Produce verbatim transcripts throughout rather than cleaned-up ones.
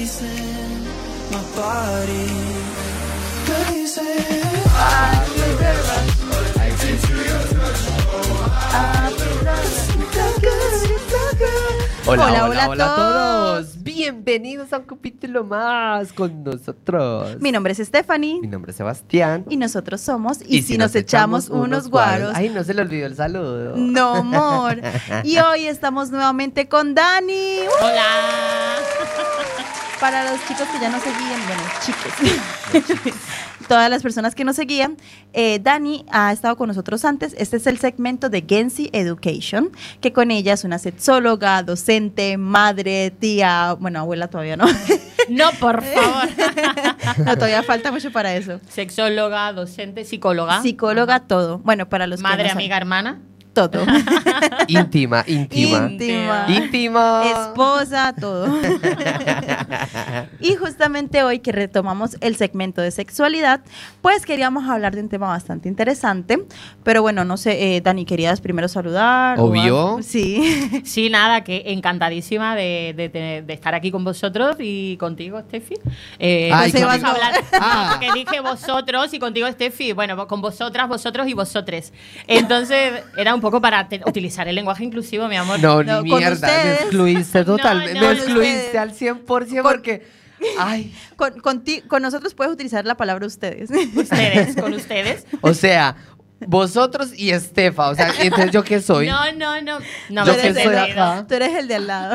chasing my body. Crazy. Hola, Hola, hola, hola, hola a todos. todos. Bienvenidos a un capítulo más con nosotros. Mi nombre es Stephanie. Mi nombre es Sebastián. Y nosotros somos Y, si nos, echamos, unos guaros. Ay, no se le olvidó el saludo. No, amor. Y hoy estamos nuevamente con Dani. Hola. Para los chicos que ya nos seguían, bueno, chicos, todas las personas que nos seguían, eh, Dani ha estado con nosotros antes. Este es el segmento de Gensi Education, que con ella es una sexóloga, docente, madre, tía, bueno, abuela todavía no. No, por favor. No, todavía falta mucho para eso. Sexóloga, docente, psicóloga. Psicóloga, todo. Bueno, para los Madre, que no amiga, hermana. todo. Íntima, íntima. Íntima. Íntima. Esposa, todo. Y justamente hoy que retomamos el segmento de sexualidad, pues queríamos hablar de un tema bastante interesante. Pero bueno, no sé, eh, Dani, ¿querías primero saludar? Obvio. O sí. Sí, nada, que encantadísima de, de, de, de estar aquí con vosotros y contigo, Steffi. Eh, Ay, pues vamos conmigo. a hablar, Ah. que dije vosotros y contigo, Steffi. Bueno, con vosotras, vosotros y vosotres. Entonces, era un poco para te- utilizar el lenguaje inclusivo, mi amor. No, No, ni con mierda. ustedes. Me excluiste totalmente. No, no, me no, excluiste ustedes. al cien por ciento Con- porque. Ay. Con, con, ti- con nosotros puedes utilizar la palabra ustedes. Ustedes, con ustedes. O sea, vosotros y Estefa. O sea, entonces ¿yo qué soy? No, no, no. No Yo me que has soy entendido. acá. Tú eres el de al lado.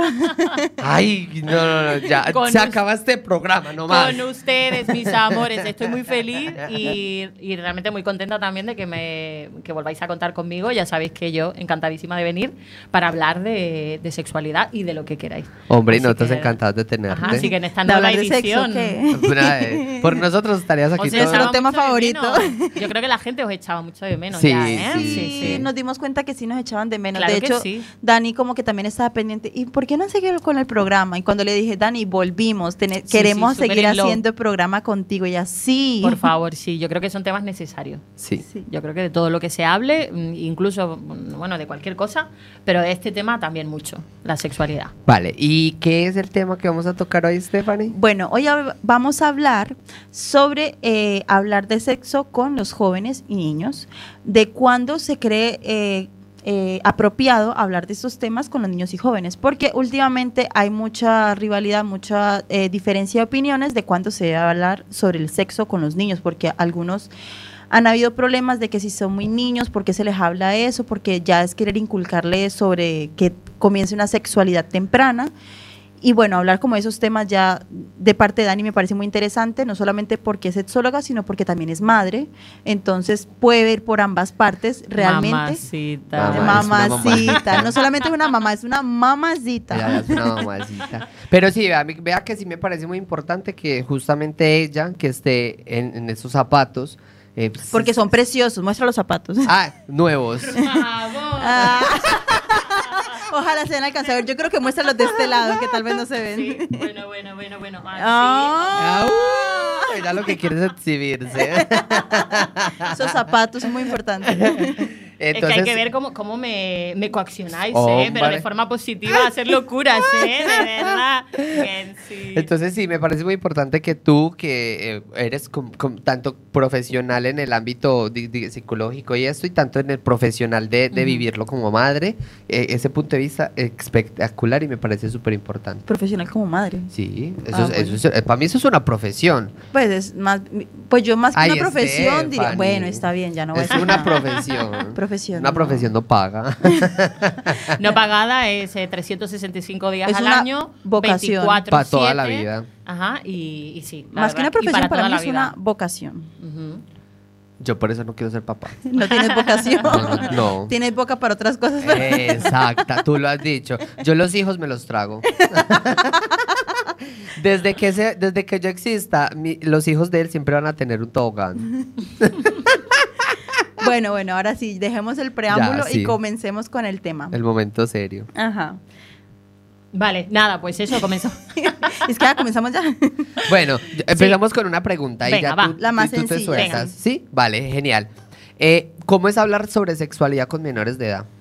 Ay, no, no, no. Ya. Con Se us- acaba este programa, no más. Con ustedes, mis amores. Estoy muy feliz y, y realmente muy contenta también de que me que volváis a contar conmigo. Ya sabéis que yo encantadísima de venir para hablar de, de sexualidad y de lo que queráis. Hombre, y Así nosotros que- encantados de tenerte. Ajá, así que en esta ¿De nueva hablar de sexo edición. qué? Mira, eh, por nosotros estarías aquí Os todo. Nuestro echaba tema mucho de favorito. menos. Yo creo que la gente os echaba mucho de menos. Sí, ya, ¿eh? sí, Sí, nos dimos cuenta que sí nos echaban de menos. Claro de que hecho, sí. Dani como que también estaba pendiente. ¿Y por qué no han seguido con el programa? Y cuando le dije, Dani, volvimos, tene- Sí, queremos sí, súper seguir in love. haciendo el programa contigo. Y ella, sí. Por favor, sí. Yo creo que son temas necesarios. Sí. Sí. Yo creo que de todo lo que se hable, mm, incluso, mm, bueno, de cualquier cosa, pero de este tema también mucho, la sexualidad. Vale, ¿y qué es el tema que vamos a tocar hoy, Stephanie? Bueno, hoy hab- vamos a hablar sobre eh, hablar de sexo con los jóvenes y niños, de cuándo se cree eh, eh, apropiado hablar de estos temas con los niños y jóvenes, porque últimamente hay mucha rivalidad, mucha eh, diferencia de opiniones de cuándo se debe hablar sobre el sexo con los niños, porque algunos han habido problemas de que si son muy niños, ¿por qué se les habla de eso? Porque ya es querer inculcarles sobre que comience una sexualidad temprana. Y bueno, hablar como de esos temas ya de parte de Dani me parece muy interesante, no solamente porque es sexóloga, sino porque también es madre. Entonces puede ver por ambas partes realmente. Mamacita. Mamá, es una Mamacita, no solamente es una mamá, es una mamacita. Ella es una mamacita. Pero sí, vea, mi- vea que sí me parece muy importante que justamente ella, que esté en, en esos zapatos. eh, pues, Porque son preciosos, muestra los zapatos. Ah, nuevos. Vamos. Ah. Ojalá se den alcanzado a ver. Yo creo que muestra los de este lado, que tal vez no se ven. Sí, bueno, bueno, bueno, bueno. Así. Ah. Ah, uh, ella lo que quiere es exhibirse. Esos zapatos son muy importantes. Es que hay que ver cómo, cómo me, me coaccionáis, Hombre. ¿eh? Pero de forma positiva, a hacer locuras, ¿eh? De verdad. Bien, sí. Entonces sí, me parece muy importante que tú, que eh, eres com- com- tanto profesional en el ámbito di- di- psicológico y esto, y tanto en el profesional de, de Ujú. vivirlo como madre, eh, ese punto de vista espectacular y me parece súper importante. Profesional como madre. Sí, eso, Ah, es- bueno. eso es- eh, para mí eso es una profesión. Pues es más, pues yo más que Ay, una profesión diría, Stephanie. bueno, está bien, ya no voy a Es decir una nada. profesión. Profesión, Una no. profesión no paga. No pagada es eh, trescientos sesenta y cinco días Es al una año, vocación. veinticuatro Pa' toda la siete. vida. Ajá, y, y sí. la Más que una verdad, y profesión, para, toda mí la es vida. una vocación. Ujú. Yo por eso no quiero ser papá. No tienes vocación. No, no, no. Tienes boca para otras cosas. pero- Exacta, tú lo has dicho. Yo los hijos me los trago. Desde que, se, desde que yo exista, mi- los hijos de él siempre van a tener un tobogán. Bueno, bueno, ahora sí, dejemos el preámbulo Ya, sí. y comencemos con el tema. El momento serio. Ajá. Vale, nada, pues eso comenzó. Es que ya comenzamos ya. Bueno, empezamos con una pregunta y Venga, ya va. tú, La más y tú te sencilla. sueltas. Venga. ¿Sí? Vale, genial. Eh, ¿Cómo es hablar sobre sexualidad con menores de edad?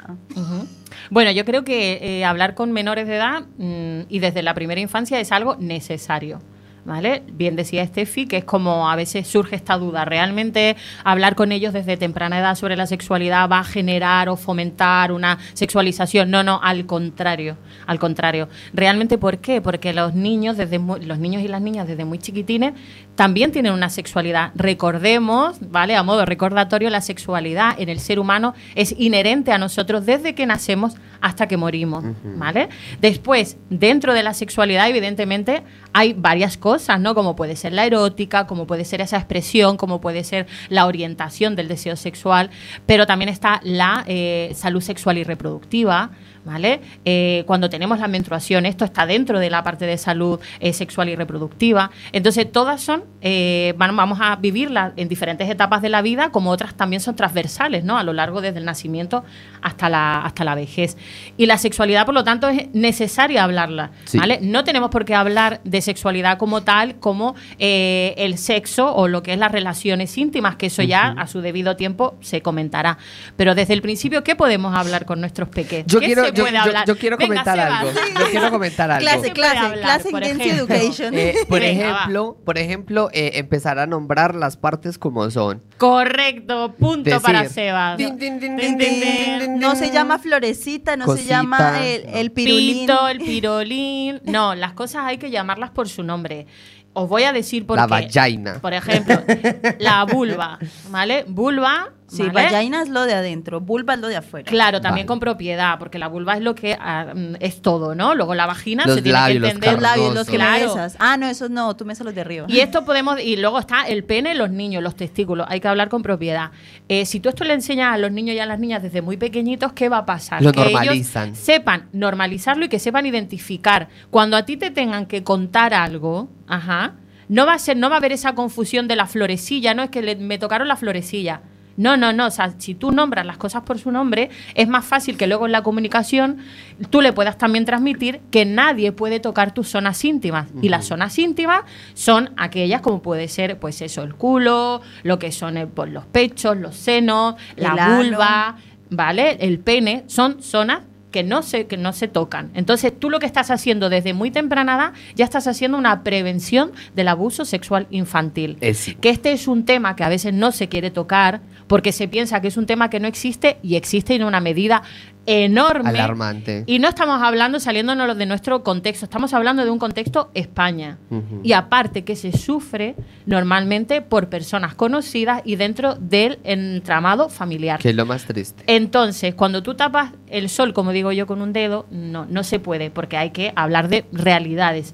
hija. Ujú. Bueno, yo creo que eh, hablar con menores de edad mmm, y desde la primera infancia es algo necesario. ¿Vale? Bien decía Estefi que es como a veces surge esta duda. ¿Realmente hablar con ellos desde temprana edad sobre la sexualidad va a generar o fomentar una sexualización? No, no, al contrario. Al contrario. ¿Realmente por qué? Porque los niños, desde muy, los niños y las niñas desde muy chiquitines también tienen una sexualidad. Recordemos, ¿vale? A modo recordatorio, la sexualidad en el ser humano es inherente a nosotros desde que nacemos hasta que morimos, ¿vale? Después, dentro de la sexualidad, evidentemente, hay varias cosas, ¿no? Como puede ser la erótica, como puede ser esa expresión, como puede ser la orientación del deseo sexual, pero también está la eh, salud sexual y reproductiva, ¿vale? Eh, cuando tenemos la menstruación, esto está dentro de la parte de salud eh, sexual y reproductiva. Entonces, todas son, eh, van, vamos a vivirlas en diferentes etapas de la vida, como otras también son transversales, ¿no? A lo largo desde el nacimiento hasta la, hasta la vejez. Y la sexualidad, por lo tanto, es necesaria hablarla, Sí. ¿vale? No tenemos por qué hablar de sexualidad como tal, como eh, el sexo o lo que es las relaciones íntimas, que eso ya a su debido tiempo se comentará. Pero desde el principio, ¿qué podemos hablar con nuestros pequeños? Yo ¿Qué quiero, se yo, puede yo- hablar? yo quiero Venga, comentar Sebas. algo. Yo quiero comentar algo. Clase, se puede clase, hablar, clase por Intensive ejemplo? Education. Eh, por Venga, ejemplo, por ejemplo eh, empezar a nombrar las partes como son. Correcto, punto Decir, para Sebas. din, din, din, Din, din, din, din, din. din, No se llama florecita, no se Cosita, llama el, el pirulín. Pito, el pirolín. No, las cosas hay que llamarlas por su nombre. Os voy a decir por La qué. vagina. Por ejemplo, la vulva, ¿vale? Vulva, Sí, ¿vale? vagina es lo de adentro, vulva es lo de afuera. Claro, también Vale. con propiedad, porque la vulva es lo que ah, mm, es todo, ¿no? Luego la vagina Los se tiene labios, que los entender. Los labios, los que Claro. me besas. Ah, no, esos no, tú me besas los de arriba. Y esto podemos, y luego está el pene, los niños, los testículos. Hay que hablar con propiedad. Eh, si tú esto le enseñas a los niños y a las niñas desde muy pequeñitos, ¿qué va a pasar? Lo que normalizan. ellos sepan normalizarlo y que sepan identificar. Cuando a ti te tengan que contar algo, ajá, no va a ser, no va a haber esa confusión de la florecilla, no es que le- me tocaron la florecilla. No, no, no. O sea, si tú nombras las cosas por su nombre, es más fácil que luego en la comunicación tú le puedas también transmitir que nadie puede tocar tus zonas íntimas. Y las zonas íntimas son aquellas como puede ser, pues eso, el culo, lo que son el- pues, los pechos, los senos, la El ano. vulva, ¿vale? El pene. Son zonas que no se que no se tocan. Entonces, tú lo que estás haciendo desde muy temprana edad, ya estás haciendo una prevención del abuso sexual infantil. Eh, sí. Que este es un tema que a veces no se quiere tocar porque se piensa que es un tema que no existe y existe en una medida enorme. Alarmante. Y no estamos hablando, saliéndonos de nuestro contexto, estamos hablando de un contexto España. Ujú. Y aparte que se sufre normalmente por personas conocidas y dentro del entramado familiar. Que es lo más triste. Entonces, cuando tú tapas el sol, como digo yo, con un dedo, no, no se puede, porque hay que hablar de realidades.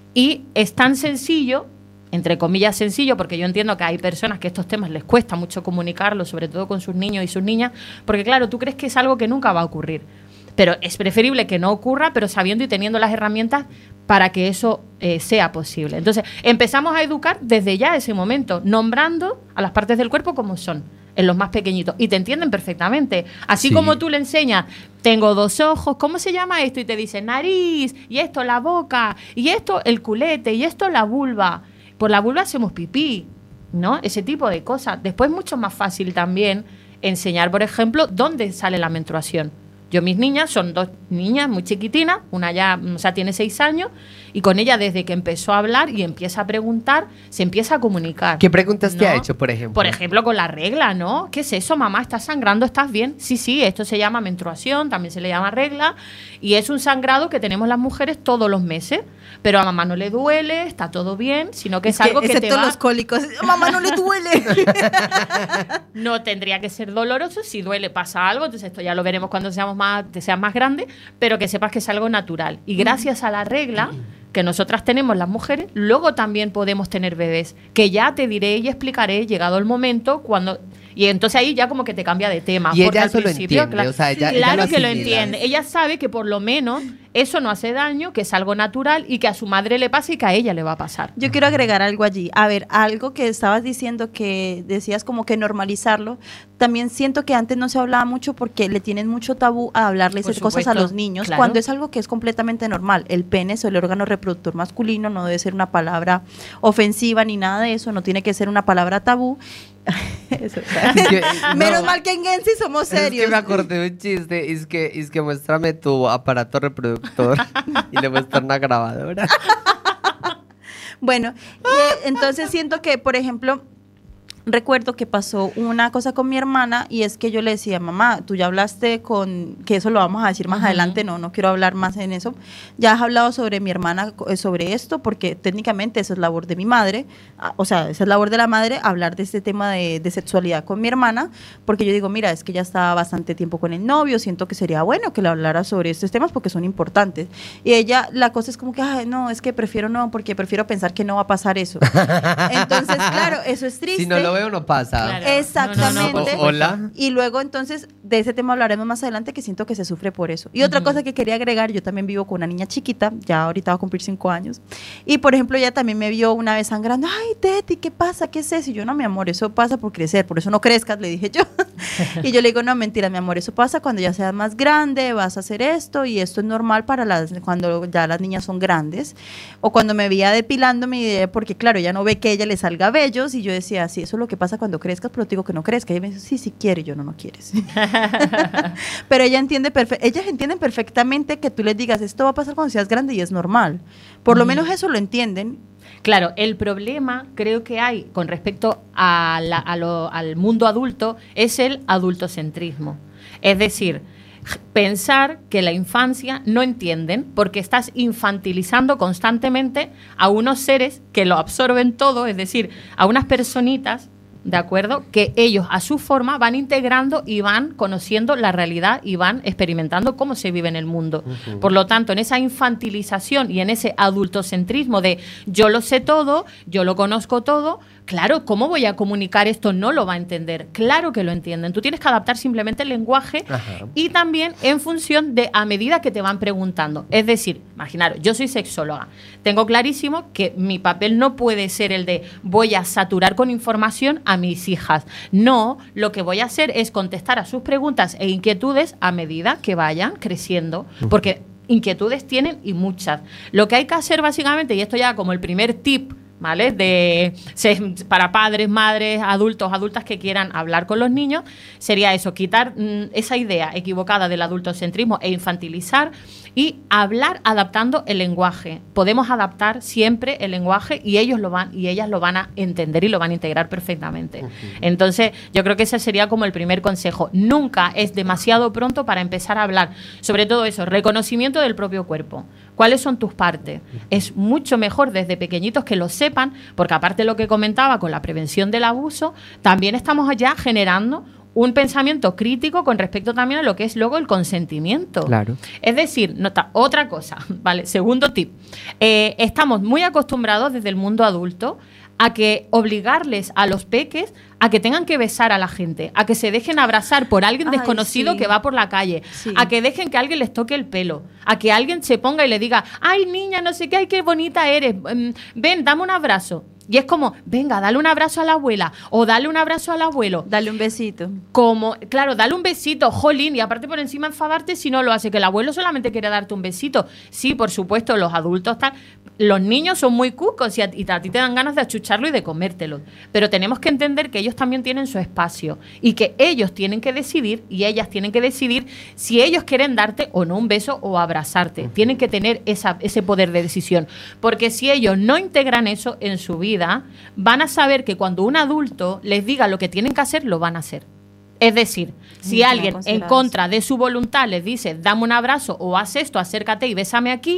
Y es tan sencillo, entre comillas sencillo, porque yo entiendo que hay personas que estos temas les cuesta mucho comunicarlos, sobre todo con sus niños y sus niñas, porque claro, tú crees que es algo que nunca va a ocurrir. Pero es preferible que no ocurra, pero sabiendo y teniendo las herramientas para que eso eh, sea posible. Entonces, empezamos a educar desde ya ese momento, nombrando a las partes del cuerpo como son, en los más pequeñitos. Y te entienden perfectamente. Así Sí. como tú le enseñas, tengo dos ojos, ¿cómo se llama esto? Y te dice nariz, y esto la boca, y esto el culete, y esto la vulva. Por la vulva hacemos pipí, ¿no? Ese tipo de cosas. Después es mucho más fácil también enseñar, por ejemplo, dónde sale la menstruación. Yo, mis niñas, son dos niñas muy chiquitinas, una ya, o sea, tiene seis años, y con ella desde que empezó a hablar y empieza a preguntar, se empieza a comunicar. ¿Qué preguntas te ¿no? ha hecho, por ejemplo? Por ejemplo, con la regla, ¿no? ¿Qué es eso, mamá? ¿Estás sangrando? ¿Estás bien? Sí, sí, esto se llama menstruación, también se le llama regla, y es un sangrado que tenemos las mujeres todos los meses, pero a mamá no le duele, está todo bien, sino que es, algo que te excepto va... los cólicos. Mamá, no le duele. No tendría que ser doloroso, si duele pasa algo, entonces esto ya lo veremos cuando seamos más, seas más grande, pero que sepas que es algo natural. Y gracias a la regla que nosotras tenemos las mujeres, luego también podemos tener bebés, que ya te diré y explicaré llegado el momento cuando... Y entonces ahí ya como que te cambia de tema. Y porque ella al eso lo principio, entiende, o sea, ella- ella claro lo que lo asimila. entiende. Ella sabe que por lo menos eso no hace daño, que es algo natural y que a su madre le pasa y que a ella le va a pasar. Yo quiero agregar algo allí. A ver, algo que estabas diciendo que decías como que normalizarlo. También siento que antes no se hablaba mucho porque le tienen mucho tabú a hablarles Por esas cosas a supuesto, los niños, claro. cuando es algo que es completamente normal. El pene es el órgano reproductor masculino, no debe ser una palabra ofensiva ni nada de eso, no tiene que ser una palabra tabú. Eso, Es que, menos no, mal que en Gensi somos serios. Es que me acordé de un chiste, es que, es que muéstrame tu aparato reproductor y le muestra una grabadora. Bueno, y, entonces siento que, por ejemplo, recuerdo que pasó una cosa con mi hermana y es que yo le decía, mamá, tú ya hablaste con, que eso lo vamos a decir más Ujú. adelante, no, no quiero hablar más en eso, ya has hablado sobre mi hermana, eh, sobre esto, porque técnicamente eso es labor de mi madre, ah, o sea, esa es labor de la madre, hablar de este tema de, de sexualidad con mi hermana, porque yo digo, mira, es que ya está bastante tiempo con el novio, siento que sería bueno que le hablara sobre estos temas porque son importantes. Y ella, la cosa es como que, ay, no, es que prefiero no, porque prefiero pensar que no va a pasar eso. Entonces, claro, eso es triste. Si no lo veo, no pasa. Claro. Exactamente. No, no, no, por O- hola. Y luego entonces de ese tema hablaremos más adelante, que siento que se sufre por eso. Y otra Ujú. cosa que quería agregar, yo también vivo con una niña chiquita, ya ahorita va a cumplir cinco años, y por ejemplo ella también me vio una vez sangrando, ay Teti, ¿qué pasa? ¿Qué es eso? Y yo, no mi amor, eso pasa por crecer, por eso no crezcas, le dije yo. Y yo le digo, no, mentira mi amor, eso pasa cuando ya seas más grande, vas a hacer esto, y esto es normal para las, cuando ya las niñas son grandes, o cuando me veía depilándome, porque claro, ella no ve que a ella le salga vellos, y yo decía, sí, eso es lo que pasa cuando crezcas, pero te digo que no crezca. Y ella me dice, sí, sí quiere, y yo, no, no quieres. Pero ella entiende perfe- ellas entienden perfectamente que tú les digas, esto va a pasar cuando seas grande y es normal. Por lo Ujú. menos eso lo entienden. Claro, el problema creo que hay con respecto a la- a lo- al mundo adulto es el adultocentrismo. Es decir, pensar que la infancia no entienden porque estás infantilizando constantemente a unos seres que lo absorben todo, es decir, a unas personitas, ¿de acuerdo? Que ellos a su forma van integrando y van conociendo la realidad y van experimentando cómo se vive en el mundo. Ujú. Por lo tanto, en esa infantilización y en ese adultocentrismo de yo lo sé todo, yo lo conozco todo, claro, ¿cómo voy a comunicar esto? No lo va a entender. Claro que lo entienden. Tú tienes que adaptar simplemente el lenguaje Ajá. y también en función de a medida que te van preguntando. Es decir, imaginaros, yo soy sexóloga. Tengo clarísimo que mi papel no puede ser el de voy a saturar con información a mis hijas. No, lo que voy a hacer es contestar a sus preguntas e inquietudes a medida que vayan creciendo. Porque inquietudes tienen y muchas. Lo que hay que hacer básicamente, y esto ya como el primer tip, ¿vale? De, se, para padres, madres, adultos, adultas que quieran hablar con los niños, sería eso, quitar mm, esa idea equivocada del adultocentrismo e infantilizar y hablar adaptando el lenguaje. Podemos adaptar siempre el lenguaje y ellos lo van y ellas lo van a entender y lo van a integrar perfectamente. Ujú. Entonces, yo creo que ese sería como el primer consejo. Nunca es demasiado pronto para empezar a hablar. Sobre todo eso, reconocimiento del propio cuerpo. ¿Cuáles son tus partes? Es mucho mejor desde pequeñitos que lo sepan, porque aparte de lo que comentaba con la prevención del abuso, también estamos ya generando un pensamiento crítico con respecto también a lo que es luego el consentimiento. Claro. Es decir, nota, otra cosa, ¿vale? Segundo tip. Eh, estamos muy acostumbrados desde el mundo adulto a que obligarles a los peques a que tengan que besar a la gente, a que se dejen abrazar por alguien Ay, desconocido sí. que va por la calle, Sí. a que dejen que alguien les toque el pelo, a que alguien se ponga y le diga, ay niña, no sé qué, ay qué bonita eres, mm, ven, dame un abrazo. Y es como, venga, dale un abrazo a la abuela o dale un abrazo al abuelo. Dale un besito. Como, claro, dale un besito, jolín, y aparte por encima enfadarte si no lo hace, que el abuelo solamente quiere darte un besito. Sí, por supuesto, los adultos tal, los niños son muy cucos y a, y a ti te dan ganas de achucharlo y de comértelo. Pero tenemos que entender que ellos también tienen su espacio y que ellos tienen que decidir y ellas tienen que decidir si ellos quieren darte o no un beso o abrazarte. Tienen que tener esa, ese poder de decisión. Porque si ellos no integran eso en su vida, van a saber que cuando un adulto les diga lo que tienen que hacer, lo van a hacer. Es decir, si Sí, alguien considerar en contra de su voluntad les dice, dame un abrazo o haz esto, acércate y bésame aquí,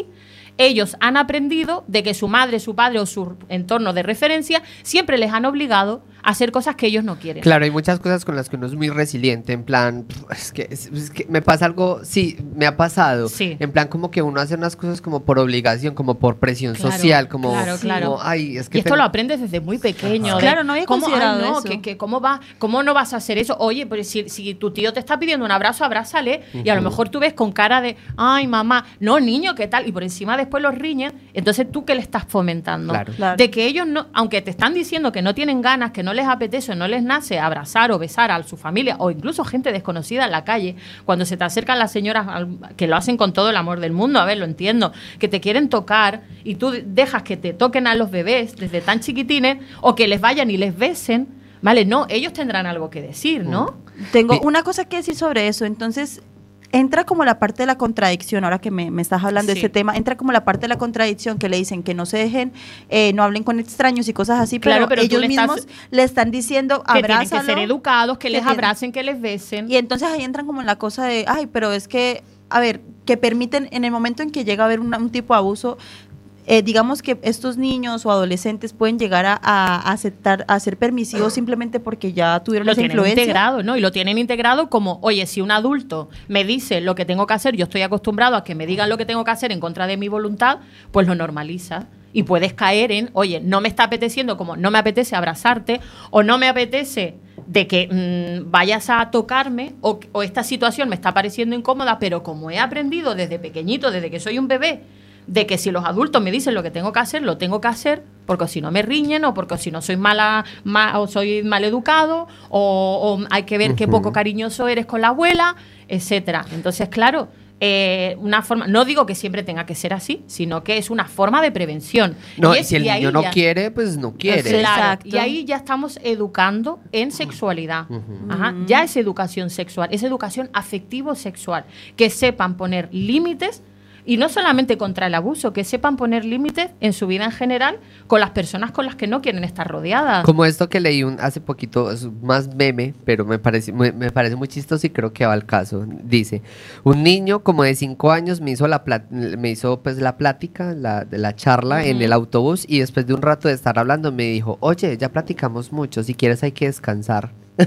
ellos han aprendido de que su madre, su padre o su entorno de referencia siempre les han obligado a hacer cosas que ellos no quieren. Claro, hay muchas cosas con las que uno es muy resiliente, en plan, es que, es, es que me pasa algo, sí, me ha pasado, Sí. en plan como que uno hace unas cosas como por obligación, como por presión Claro, social, como, claro, claro. como, ay, es que Y esto tengo- lo aprendes desde muy pequeño. Ajá. de Claro, no había cómo, considerado ay, no, eso. Que, que cómo, va, ¿cómo no vas a hacer eso? Oye, pero si, si tu tío te está pidiendo un abrazo, abrázale. Y a lo mejor tú ves con cara de, ay, mamá, no, niño, ¿qué tal? Y por encima después los riñen. Entonces, ¿tú qué le estás fomentando? Claro. Claro. De que ellos, no, aunque te están diciendo que no tienen ganas, que no les apetece o no les nace abrazar o besar a su familia o incluso gente desconocida en la calle, cuando se te acercan las señoras al- que lo hacen con todo el amor del mundo, a ver, lo entiendo, que te quieren tocar y tú dejas que te toquen a los bebés desde tan chiquitines o que les vayan y les besen, ¿vale? No, ellos tendrán algo que decir, ¿no? Tengo Sí. una cosa que decir sobre eso. Entonces, entra como la parte de la contradicción, ahora que me, me estás hablando Sí. de este tema, entra como la parte de la contradicción que le dicen que no se dejen, eh, no hablen con extraños y cosas así, Claro, pero, pero tú ellos le mismos estás- le están diciendo, Que tienen que abrázalo. ser educados, que que les tienen- abracen, que les besen. Y entonces ahí entran como en la cosa de, ay, pero es que, a ver, que permiten, en el momento en que llega a haber una- un tipo de abuso, eh, digamos que estos niños o adolescentes pueden llegar a, a aceptar, a ser permisivos simplemente porque ya tuvieron Lo esa tienen influencia. integrado, ¿no? Y lo tienen integrado como, oye, si un adulto me dice lo que tengo que hacer, yo estoy acostumbrado a que me digan lo que tengo que hacer en contra de mi voluntad, pues lo normaliza. Y puedes caer en, oye, no me está apeteciendo, como no me apetece abrazarte, o no me apetece de que mm, vayas a tocarme, o, o esta situación me está pareciendo incómoda, pero como he aprendido desde pequeñito, desde que soy un bebé, de que si los adultos me dicen lo que tengo que hacer, lo tengo que hacer, porque si no me riñen, o porque si no soy mala, ma- o soy mal educado, o, o hay que ver qué Ujú. poco cariñoso eres con la abuela, etcétera. Entonces, claro, eh, una forma, no digo que siempre tenga que ser así, sino que es una forma de prevención. No, y es- si el y ahí niño no ya- quiere, pues no quiere. Sí. Claro, Exacto. y ahí ya estamos educando en sexualidad. Ujú. Ajá, ya es educación sexual, es educación afectivo-sexual. Que sepan poner límites, y no solamente contra el abuso, que sepan poner límites en su vida en general con las personas con las que no quieren estar rodeadas. Como esto que leí un, hace poquito, es más meme, pero me parece, me, me parece muy chistoso y creo que va al caso. Dice, un niño como de cinco años me hizo la plat- me hizo pues la plática, la, de la charla en Ujú. el autobús y después de un rato de estar hablando me dijo, oye, ya platicamos mucho, si quieres hay que descansar.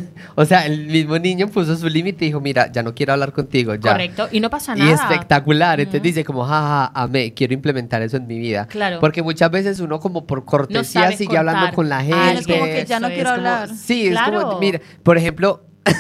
O sea, el mismo niño puso su límite y dijo, mira, ya no quiero hablar contigo, ya. Correcto, y no pasa Y nada. espectacular, entonces Ujú. dice como, jaja, amé, quiero implementar eso en mi vida. Claro. Porque muchas veces uno como por cortesía sabes sigue hablando cortar. con la gente. Ah, es como que ya no Eso quiero es como- hablar. Sí, es Claro. como, mira, por ejemplo,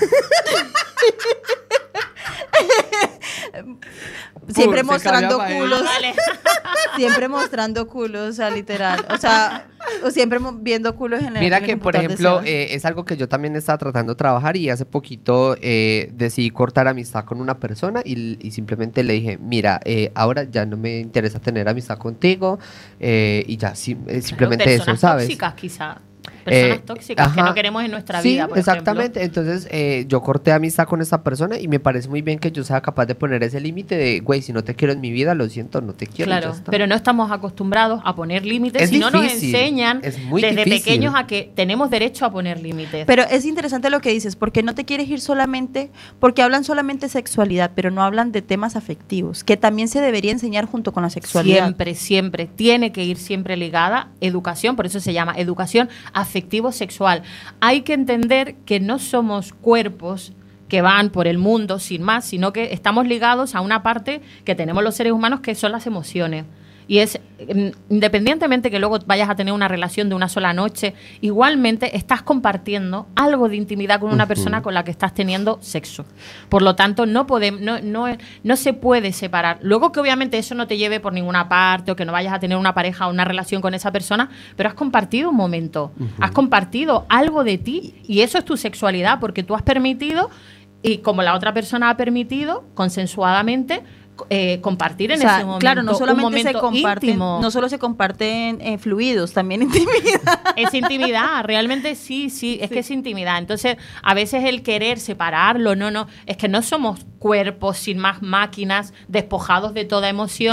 Siempre Pum, se mostrando cambiaba culos, Ah, vale. siempre mostrando culos, o sea, literal. O sea, o siempre mo- viendo culos en el mira en el que por computador de ejemplo Sebas. eh, es algo que yo también estaba tratando de trabajar y hace poquito eh, decidí cortar amistad con una persona y, y simplemente le dije, mira, eh, ahora ya no me interesa tener amistad contigo eh, y ya, sí, eh, simplemente eso, Personas ¿sabes? tóxicas, quizá. Personas Eh, tóxicas que ajá. no queremos en nuestra Sí, vida, por exactamente. ejemplo. Entonces, eh, yo corté amistad con esta persona y me parece muy bien que yo sea capaz de poner ese límite de, güey, si no te quiero en mi vida, lo siento, no te quiero. y ya Claro, está. pero no estamos acostumbrados a poner límites, Es si no nos difícil, enseñan es muy desde difícil. pequeños a que tenemos derecho a poner límites. Pero es interesante lo que dices, porque no te quieres ir solamente, porque hablan solamente sexualidad, pero no hablan de temas afectivos, que también se debería enseñar junto con la sexualidad. Siempre, siempre. Tiene que ir siempre ligada educación, por eso se llama educación afectivo-sexual. Hay que entender que no somos cuerpos que van por el mundo sin más, sino que estamos ligados a una parte que tenemos los seres humanos que son las emociones. Y es, mm, independientemente que luego vayas a tener una relación de una sola noche, igualmente estás compartiendo algo de intimidad con una Ujú. persona con la que estás teniendo sexo. Por lo tanto, no, podemos, no, no, no se puede separar. Luego que obviamente eso no te lleve por ninguna parte o que no vayas a tener una pareja o una relación con esa persona, pero has compartido un momento, has compartido algo de ti y eso es tu sexualidad porque tú has permitido y como la otra persona ha permitido, consensuadamente, eh, compartir en O sea, ese momento. claro, no un solamente se momento comparten, íntimo. no solo se comparten eh, fluidos, también intimidad. Es intimidad, realmente sí, sí, es que es intimidad. Entonces, a veces el querer separarlo, no, no, es que no somos cuerpos sin más máquinas, despojados de toda emoción,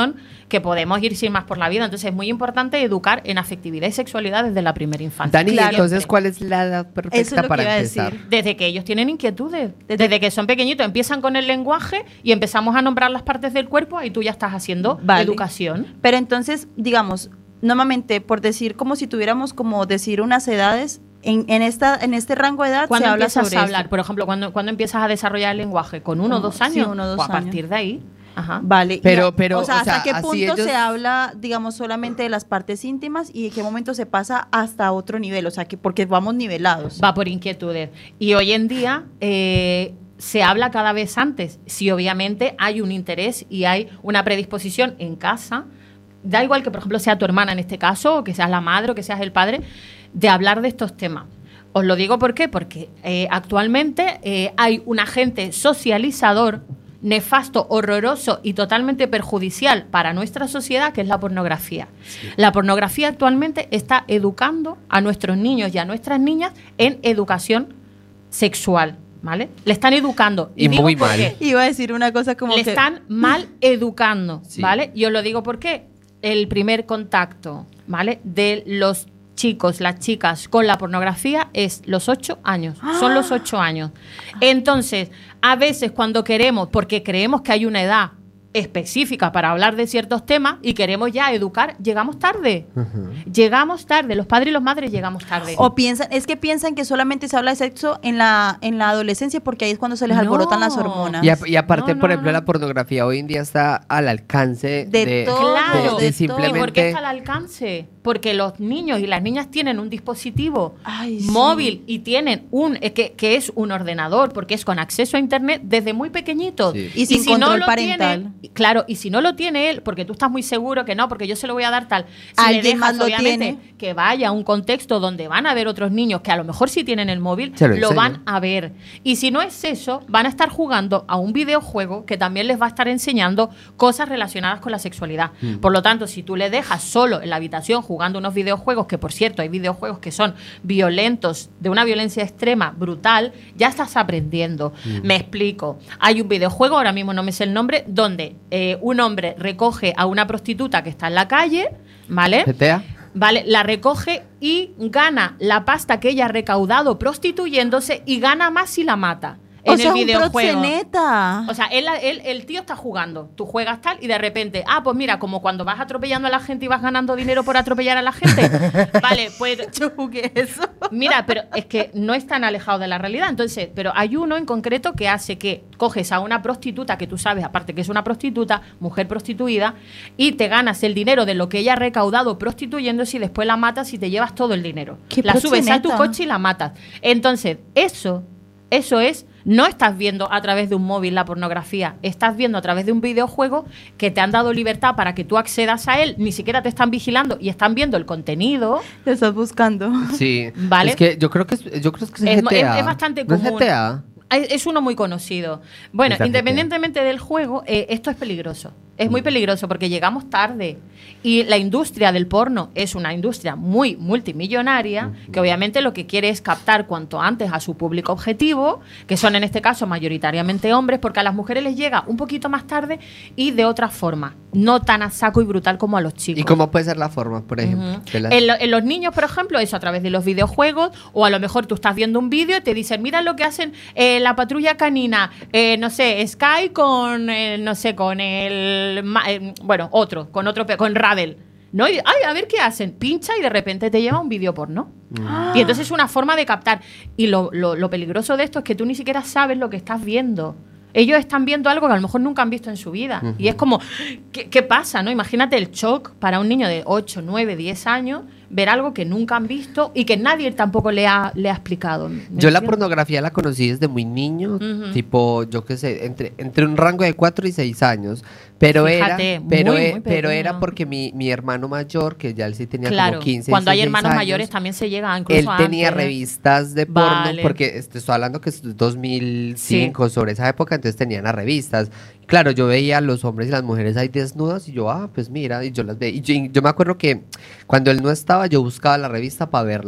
que podemos ir sin más por la vida. Entonces es muy importante educar en afectividad y sexualidad desde la primera infancia. Dani, Claro. entonces, ¿cuál es la edad perfecta Eso es lo que para iba a empezar? decir. Desde que ellos tienen inquietudes, desde que son pequeñitos, empiezan con el lenguaje y empezamos a nombrar las partes del cuerpo y tú ya estás haciendo Vale. educación. Pero entonces, digamos, normalmente, por decir, como si tuviéramos como decir unas edades, en, en, esta, en este rango de edad Cuando se habla empiezas sobre a hablar, esto. por ejemplo, cuando, cuando empiezas a desarrollar el lenguaje, con uno o dos Sí, años, uno o dos o a años. partir de ahí. Ajá. Vale. y Pero- a- pero, o sea, o ¿hasta sea, qué así punto ellos- se habla, digamos, solamente de las partes íntimas y en qué momento se pasa hasta otro nivel? O sea, que porque vamos nivelados. Va por inquietudes. Y hoy en día eh, se habla cada vez antes. Si obviamente hay un interés y hay una predisposición en casa, da igual que, por ejemplo, sea tu hermana en este caso, o que seas la madre o que seas el padre, de hablar de estos temas. Os lo digo ¿por qué? Porque eh, actualmente eh, hay un agente socializador nefasto, horroroso y totalmente perjudicial para nuestra sociedad, que es la pornografía. La pornografía actualmente está educando a nuestros niños y a nuestras niñas en educación sexual, ¿vale? Le están educando. Y digo muy por mal. qué. Iba a decir una cosa como Le que... están mal educando, Sí. ¿vale? Y os lo digo porque el primer contacto, ¿vale? De los chicos, las chicas con la pornografía es los ocho años. Son los ocho años. Entonces, a veces cuando queremos, porque creemos que hay una edad específica para hablar de ciertos temas y queremos ya educar, llegamos tarde. Llegamos tarde. Los padres y los madres llegamos tarde. O piensan, es que piensan que solamente se habla de sexo en la, en la adolescencia porque ahí es cuando se les alborotan No. las hormonas. Y, a- y aparte, No, por no, ejemplo, no. la pornografía hoy en día está al alcance De de, todo, Claro. de- de de todo. ¿Y por qué simplemente... está al alcance? Porque los niños y las niñas tienen un dispositivo Ay, sí. móvil y tienen un eh, que, que es un ordenador, porque es con acceso a internet desde muy pequeñitos. Sí. Y sin control lo parental. tiene- claro, y si no lo tiene él, porque tú estás muy seguro que no, porque yo se lo voy a dar tal. Si Alguien le dejas, más lo obviamente, tiene. que vaya a un contexto donde van a ver otros niños que a lo mejor sí tienen el móvil, Se lo lo, enseña. van a ver. Y si no es eso, van a estar jugando a un videojuego que también les va a estar enseñando cosas relacionadas con la sexualidad. Mm. Por lo tanto, si tú le dejas solo en la habitación jugando unos videojuegos, que por cierto hay videojuegos que son violentos, de una violencia extrema, brutal, ya estás aprendiendo. Mm. Me explico. Hay un videojuego, ahora mismo no me sé el nombre, donde eh, un hombre recoge a una prostituta que está en la calle, ¿vale? G T A. Vale, la recoge y gana la pasta que ella ha recaudado prostituyéndose y gana más si la mata. O En sea, el un videojuego. proxeneta. O sea, él, él- el tío está jugando, tú juegas tal y de repente, ah, pues mira, como cuando vas atropellando a la gente y vas ganando dinero por atropellar a la gente. Vale, pues Yo jugué eso. mira, pero es que no es tan alejado de la realidad. Entonces, pero hay uno en concreto que hace que coges a una prostituta que tú sabes, aparte que es una prostituta, mujer prostituida, y te ganas el dinero de lo que ella ha recaudado prostituyéndose y después la matas y te llevas todo el dinero. ¡Qué La subes a tu proxeneta! coche y la matas. Entonces, eso, eso es, no estás viendo a través de un móvil la pornografía, estás viendo a través de un videojuego que te han dado libertad para que tú accedas a él, ni siquiera te están vigilando y están viendo el contenido. Lo estás buscando. Sí. Vale. Es que yo creo que es, yo creo que es, Es- G T A. es- es bastante ¿No es común. G T A? Es es uno muy conocido. Bueno, Es la independientemente del juego, eh, esto es peligroso. Es muy peligroso porque llegamos tarde y la industria del porno es una industria muy multimillonaria que obviamente lo que quiere es captar cuanto antes a su público objetivo, que son en este caso mayoritariamente hombres, porque a las mujeres les llega un poquito más tarde y de otra forma, no tan a saco y brutal como a los chicos. ¿Y cómo puede ser la forma, por ejemplo? Ujú. de las- En, lo- en los niños, por ejemplo, eso a través de los videojuegos, o a lo mejor tú estás viendo un vídeo y te dicen, mira lo que hacen eh, la patrulla canina, eh, no sé, Sky con, eh, no sé, con el, ma- eh, bueno, otro, con otro, pe- con Radel. ¿No? Y, ay, a ver qué hacen. Pincha y de repente te lleva un vídeo porno. Mm. Y entonces es una forma de captar. Y lo, lo- lo peligroso de esto es que tú ni siquiera sabes lo que estás viendo. Ellos están viendo algo que a lo mejor nunca han visto en su vida. Ujú. Y es como, ¿qué, qué pasa? ¿No? Imagínate el shock para un niño de ocho, nueve, diez años, ver algo que nunca han visto y que nadie tampoco le ha, le ha explicado. ¿Me Yo la entiendes? pornografía la conocí desde muy niño, Ujú. tipo, yo qué sé, entre, entre un rango de cuatro y seis años. Pero Fíjate, era, pero, muy, e- muy pero era pequeño. porque mi, mi hermano mayor, que ya él sí tenía Claro, como quince, cuando hay dieciséis hermanos años, mayores también se llega incluso él tenía antes. revistas de porno, Vale. porque este, estoy hablando que es dos mil cinco, sobre esa época, entonces tenían las revistas. Claro, yo veía a los hombres y las mujeres ahí desnudas y yo, ah, pues mira, y yo las veía. Y yo, y yo me acuerdo que cuando él no estaba, yo buscaba la revista para verla.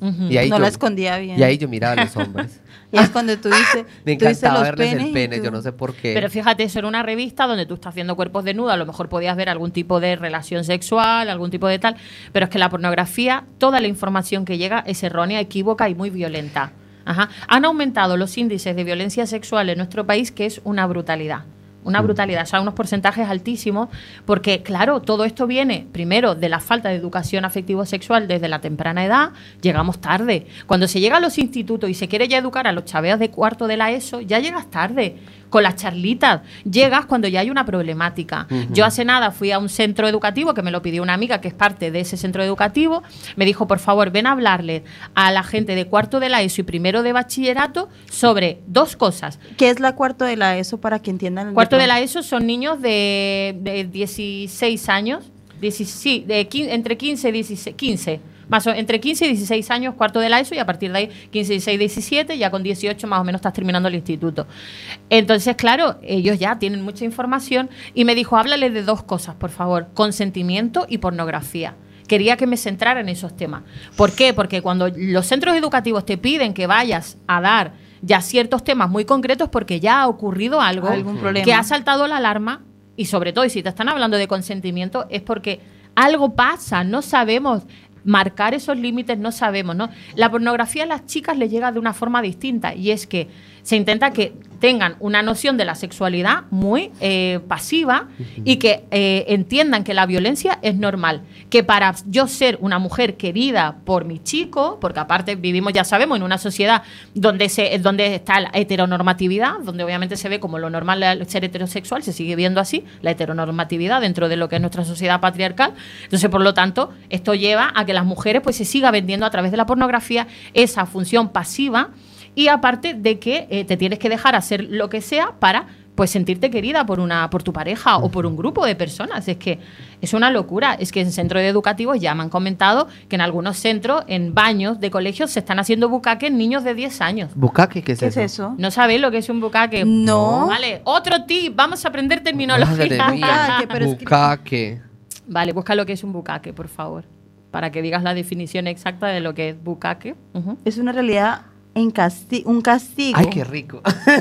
Ujú. Y ahí no yo, la escondía bien. Y ahí yo miraba a los hombres. Y es cuando tú dices, Me tú dices encantaba los verles penes el y pene, tú- yo no sé por qué. Pero fíjate, eso era una revista donde tú estás haciendo cuerpos desnudos, a lo mejor podías ver algún tipo de relación sexual, algún tipo de tal, pero es que la pornografía, toda la información que llega es errónea, equívoca y muy violenta. Ajá. Han aumentado los índices de violencia sexual en nuestro país, que es una brutalidad. Una brutalidad, o sea, unos porcentajes altísimos, porque claro, todo esto viene primero de la falta de educación afectivo-sexual desde la temprana edad, llegamos tarde. Cuando se llega a los institutos y se quiere ya educar a los chaveos de cuarto de la ESO, ya llegas tarde, con las charlitas, llegas cuando ya hay una problemática. Uh-huh. Yo hace nada fui a un centro educativo, que me lo pidió una amiga que es parte de ese centro educativo, me dijo, por favor, ven a hablarle a la gente de cuarto de la ESO y primero de bachillerato sobre dos cosas. ¿Qué es la cuarto de la ESO para que entiendan? el Cuarto de pronto? la ESO son niños de, de dieciséis años, dieci, sí, de quince, entre quince y dieciséis, quince, más o, entre quince y dieciséis años, cuarto de la ESO, y a partir de ahí quince, dieciséis, diecisiete, ya con dieciocho más o menos estás terminando el instituto. Entonces, claro, ellos ya tienen mucha información y me dijo, háblale de dos cosas, por favor, consentimiento y pornografía. Quería que me centrara en esos temas. ¿Por qué? Porque cuando los centros educativos te piden que vayas a dar ya ciertos temas muy concretos, porque ya ha ocurrido algo Algún problema. que ha saltado la alarma, y sobre todo, y si te están hablando de consentimiento, es porque algo pasa, no sabemos marcar esos límites, no sabemos, ¿no? La pornografía a las chicas les llega de una forma distinta, y es que se intenta que tengan una noción de la sexualidad muy eh, pasiva y que eh, entiendan que la violencia es normal, que para yo ser una mujer querida por mi chico, porque aparte vivimos, ya sabemos, en una sociedad donde, se, donde está la heteronormatividad, donde obviamente se ve como lo normal ser heterosexual, se sigue viendo así, la heteronormatividad dentro de lo que es nuestra sociedad patriarcal. Entonces, por lo tanto, esto lleva a que las mujeres pues se siga vendiendo a través de la pornografía esa función pasiva. Y aparte de que eh, te tienes que dejar hacer lo que sea para pues sentirte querida por una por tu pareja o por un grupo de personas. Es que es una locura. Es que en centros educativos ya me han comentado que en algunos centros, en baños de colegios, se están haciendo bucaque en niños de diez años. ¿Bucaque? ¿Qué es ¿Qué eso? es eso? ¿No sabéis lo que es un bucaque? No. Vale, otro tip. Vamos a aprender Madre terminología. mía. Bucaque, pero es que- Bucaque. Vale, busca lo que es un bucaque, por favor, para que digas la definición exacta de lo que es bucaque. Ujú. Es una realidad en casti un castigo. Ay, qué rico.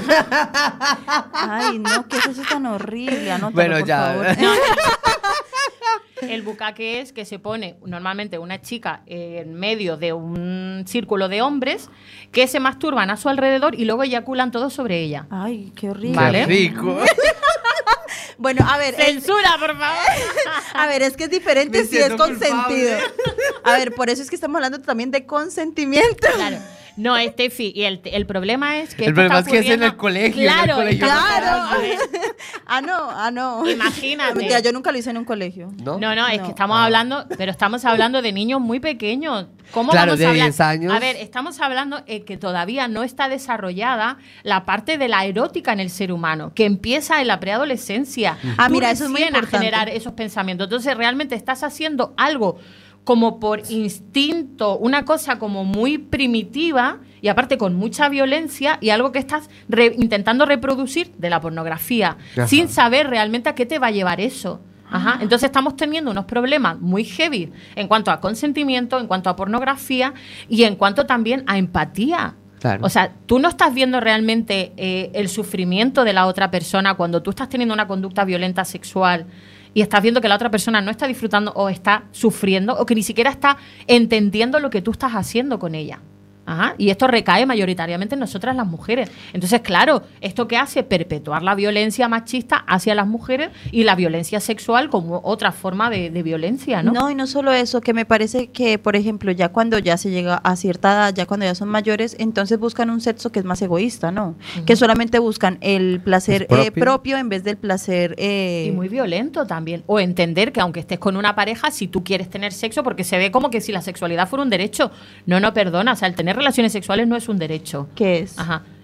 Ay, no, ¿qué es eso tan horrible? Anótalo, Bueno, por ya. favor. No. El bucaque es que se pone normalmente una chica en medio de un círculo de hombres que se masturban a su alrededor y luego eyaculan todos sobre ella. Ay, qué horrible. Vale. Qué rico. Bueno, a ver, el- ¡Censura, por favor! a ver, es que es diferente Me si es siento consentido. A ver, por eso es que estamos hablando también de consentimiento. Claro. No, Estefi, y el, el problema es que El esto problema está es que es en ocurriendo- el colegio, en el Claro, colegio. estamos Claro. hablando de- Ah, no, ah, no. Imagínate. Mentira, yo nunca lo hice en un colegio. ¿No? No, no, es No. que estamos Ah. hablando, pero estamos hablando de niños muy pequeños. ¿Cómo Claro, vamos de a hablar? diez años. A ver, estamos hablando eh, que todavía no está desarrollada la parte de la erótica en el ser humano, que empieza en la preadolescencia. Ah, Tú mira, eso es muy recién a importante. generar esos pensamientos. Entonces, realmente estás haciendo algo como por instinto, una cosa como muy primitiva y aparte con mucha violencia y algo que estás re- intentando reproducir de la pornografía, Ajá. sin saber realmente a qué te va a llevar eso. Ajá. Entonces estamos teniendo unos problemas muy heavy en cuanto a consentimiento, en cuanto a pornografía y en cuanto también a empatía. Claro. O sea, tú no estás viendo realmente eh, el sufrimiento de la otra persona cuando tú estás teniendo una conducta violenta sexual y estás viendo que la otra persona no está disfrutando o está sufriendo o que ni siquiera está entendiendo lo que tú estás haciendo con ella. Ajá. Y esto recae mayoritariamente en nosotras las mujeres. Entonces, claro, ¿esto qué hace? Perpetuar la violencia machista hacia las mujeres y la violencia sexual como otra forma de, de violencia, ¿no? No, y no solo eso, que me parece que, por ejemplo, ya cuando ya se llega a cierta edad, ya cuando ya son mayores, entonces buscan un sexo que es más egoísta, ¿no? Que solamente buscan el placer Es propio. eh, propio en vez del placer... eh, Y muy violento también. O entender que aunque estés con una pareja, si tú quieres tener sexo, porque se ve como que si la sexualidad fuera un derecho. No, no, perdona. O sea, el tener relaciones sexuales no es un derecho. ¿Qué es? Ajá.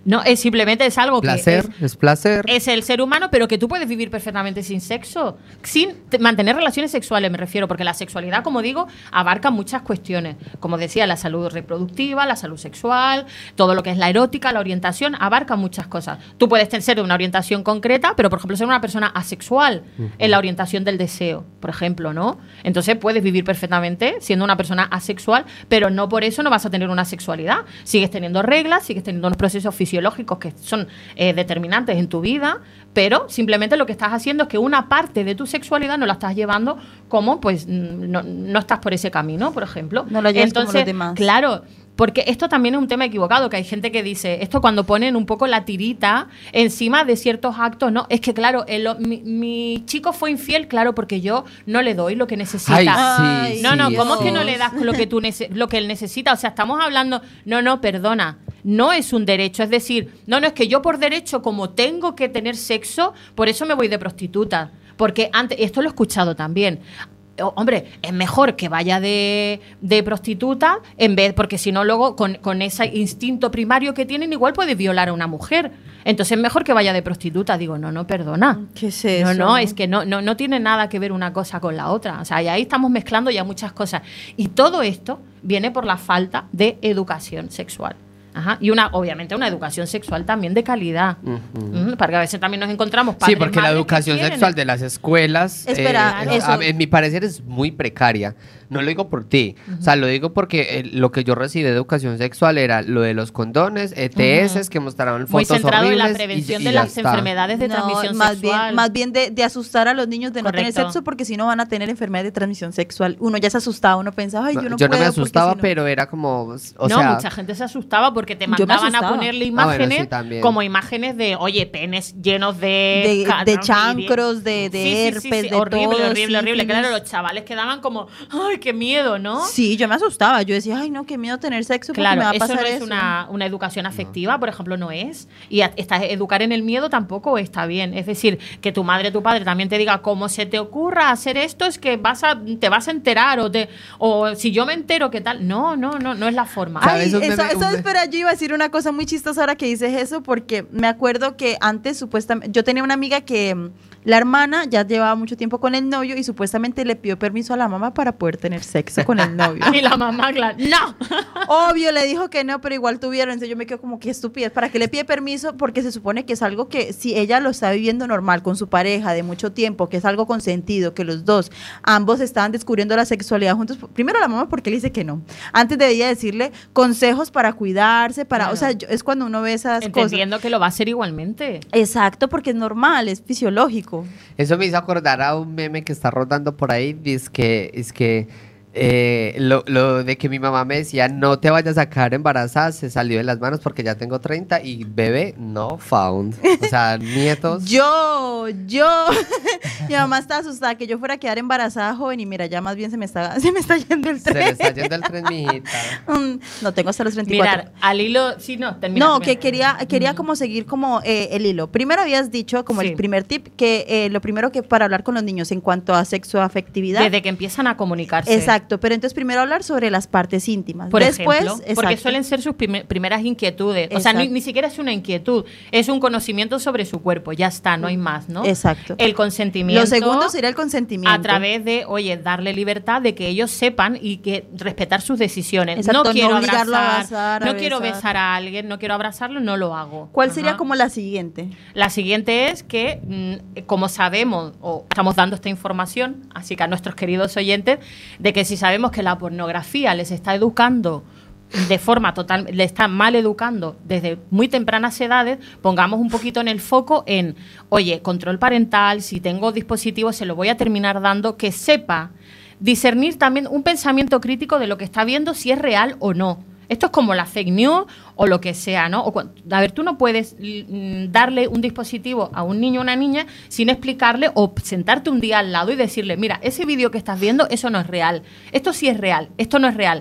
No, es simplemente es algo Placer, que es, es placer. es el ser humano, pero que tú puedes vivir perfectamente sin sexo, sin te- mantener relaciones sexuales, me refiero, porque la sexualidad, como digo, abarca muchas cuestiones. Como decía, la salud reproductiva, la salud sexual, todo lo que es la erótica, la orientación, abarca muchas cosas. Tú puedes ser de una orientación concreta, pero, por ejemplo, ser una persona asexual uh-huh. en la orientación del deseo, por ejemplo, ¿no? Entonces puedes vivir perfectamente siendo una persona asexual, pero no por eso no vas a tener una sexualidad. Sigues teniendo reglas, sigues teniendo unos procesos fisiológicos que son eh, determinantes en tu vida, pero simplemente lo que estás haciendo es que una parte de tu sexualidad no la estás llevando como, pues, no, no estás por ese camino, por ejemplo. No lo llevas Entonces, como los demás. Claro, porque esto también es un tema equivocado, que hay gente que dice, esto cuando ponen un poco la tirita encima de ciertos actos, no, es que claro, el, mi, mi chico fue infiel, claro, porque yo no le doy lo que necesita. Ay, sí, no, no, sí, ¿cómo sí. es que no le das lo que, tú nece- lo que él necesita? O sea, estamos hablando, no, no, perdona, no es un derecho, es decir, no, no, es que yo por derecho, como tengo que tener sexo, por eso me voy de prostituta. Porque antes, esto lo he escuchado también. Hombre, es mejor que vaya de, de prostituta en vez, porque si no luego con, con ese instinto primario que tienen igual puede violar a una mujer. Entonces es mejor que vaya de prostituta. Digo, no, no, perdona. ¿Qué es eso? No, no, es que no, no, no tiene nada que ver una cosa con la otra. O sea, y ahí estamos mezclando ya muchas cosas. Y todo esto viene por la falta de educación sexual. Ajá. Y una, obviamente una educación sexual también de calidad. Uh-huh. Uh-huh. Porque a veces también nos encontramos padres, Sí, porque la educación sexual de las escuelas, Espera, eh, eso. a, en mi parecer, es muy precaria. No lo digo por ti, uh-huh. o sea, lo digo porque eh, lo que yo recibí de educación sexual era lo de los condones, E T S, uh-huh. que mostraban fotos muy centrado horribles. en la prevención y, de y las está. enfermedades de No, transmisión más sexual. Bien, más bien de, de asustar a los niños de Correcto. no tener sexo, porque si no van a tener enfermedades de transmisión sexual. Uno ya se asustaba, uno pensaba, ay, yo no yo puedo. no me asustaba, si no... pero era como, o no, sea, mucha gente se asustaba porque te Yo me mandaban a asustaba. ponerle Ah, bueno, imágenes sí, también. como imágenes de, oye, penes llenos de... De, ca- de no, chancros, de, de Sí, sí, herpes, sí, sí, de horrible, todo, horrible, horrible. sífilis. Claro, los chavales quedaban como, ay, qué miedo, ¿no? Sí, yo me asustaba. Yo decía, ay, no, qué miedo tener sexo porque Claro, me va a eso pasar no es eso. una, una educación afectiva, por ejemplo, no es. Y a- está, educar en el miedo tampoco está bien. Es decir, que tu madre, tu padre también te diga, cómo se te ocurra hacer esto, es que vas a, te vas a enterar o, te, o si yo me entero, ¿qué tal? No, no, no, no es la forma. ¿Sabes? Ay, Un eso, meme- eso un meme- espera, yo iba a decir una cosa muy chistosa ahora que dices eso, porque me acuerdo que antes supuestamente, yo tenía una amiga que mm, la hermana ya llevaba mucho tiempo con el novio y supuestamente le pidió permiso a la mamá para poder tener sexo con el novio. Y la mamá, claro, no. Obvio, le dijo que no, pero igual tuvieron. Entonces yo me quedo como, qué estupidez. ¿Para qué le pide permiso? Porque se supone que es algo que si ella lo está viviendo normal con su pareja de mucho tiempo, que es algo consentido, que los dos, ambos estaban descubriendo la sexualidad juntos. Primero la mamá, porque le dice que no. Antes debía decirle consejos para cuidarse, para, Claro. o sea, yo- es cuando uno ve esas Entendiendo que lo va a hacer igualmente. cosas. Exacto, porque es normal, es fisiológico. Eso me hizo acordar a un meme que está rodando por ahí, dice que es que eh, lo, lo de que mi mamá me decía, no te vayas a quedar embarazada, se salió de las manos porque ya tengo treinta y bebé no found. O sea, nietos. Yo, yo, mi mamá está asustada que yo fuera a quedar embarazada joven y mira, ya más bien se me está, se me está yendo el Se le tren. está yendo el tren, mijita. Mm, no tengo hasta los treinta y cuatro. Mirar, al hilo, sí, no, termina. No, termina. que quería, quería como seguir como eh, el hilo. Primero habías dicho, como Sí. el primer tip, que eh, lo primero que para hablar con los niños en cuanto a sexoafectividad. Desde que empiezan a comunicarse. Exacto, pero entonces primero hablar sobre las partes íntimas. Por Después, ejemplo, porque exacto. suelen ser sus prime- primeras inquietudes. O sea, ni, Exacto. ni siquiera es una inquietud, es un conocimiento sobre su cuerpo. Ya está, no hay más, ¿no? Exacto. El consentimiento. Lo segundo sería el consentimiento. A través de, oye, darle libertad de que ellos sepan y que respetar sus decisiones. Exacto, no quiero no obligarlo a abrazar, abrazar, a no quiero besar. besar a alguien, no quiero abrazarlo, no lo hago. ¿Cuál sería Ajá. como la siguiente? La siguiente es que, mm, como sabemos, o estamos dando esta información, así que a nuestros queridos oyentes, de que si sabemos que la pornografía les está educando de forma total, le está mal educando desde muy tempranas edades, pongamos un poquito en el foco en, oye, control parental, si tengo dispositivos se lo voy a terminar dando, que sepa discernir también un pensamiento crítico de lo que está viendo, si es real o no. Esto es como la fake news o lo que sea, ¿no? O cu- a ver, tú no puedes mm, darle un dispositivo a un niño o una niña sin explicarle o sentarte un día al lado y decirle, mira, ese vídeo que estás viendo, eso no es real. Esto sí es real, esto no es real.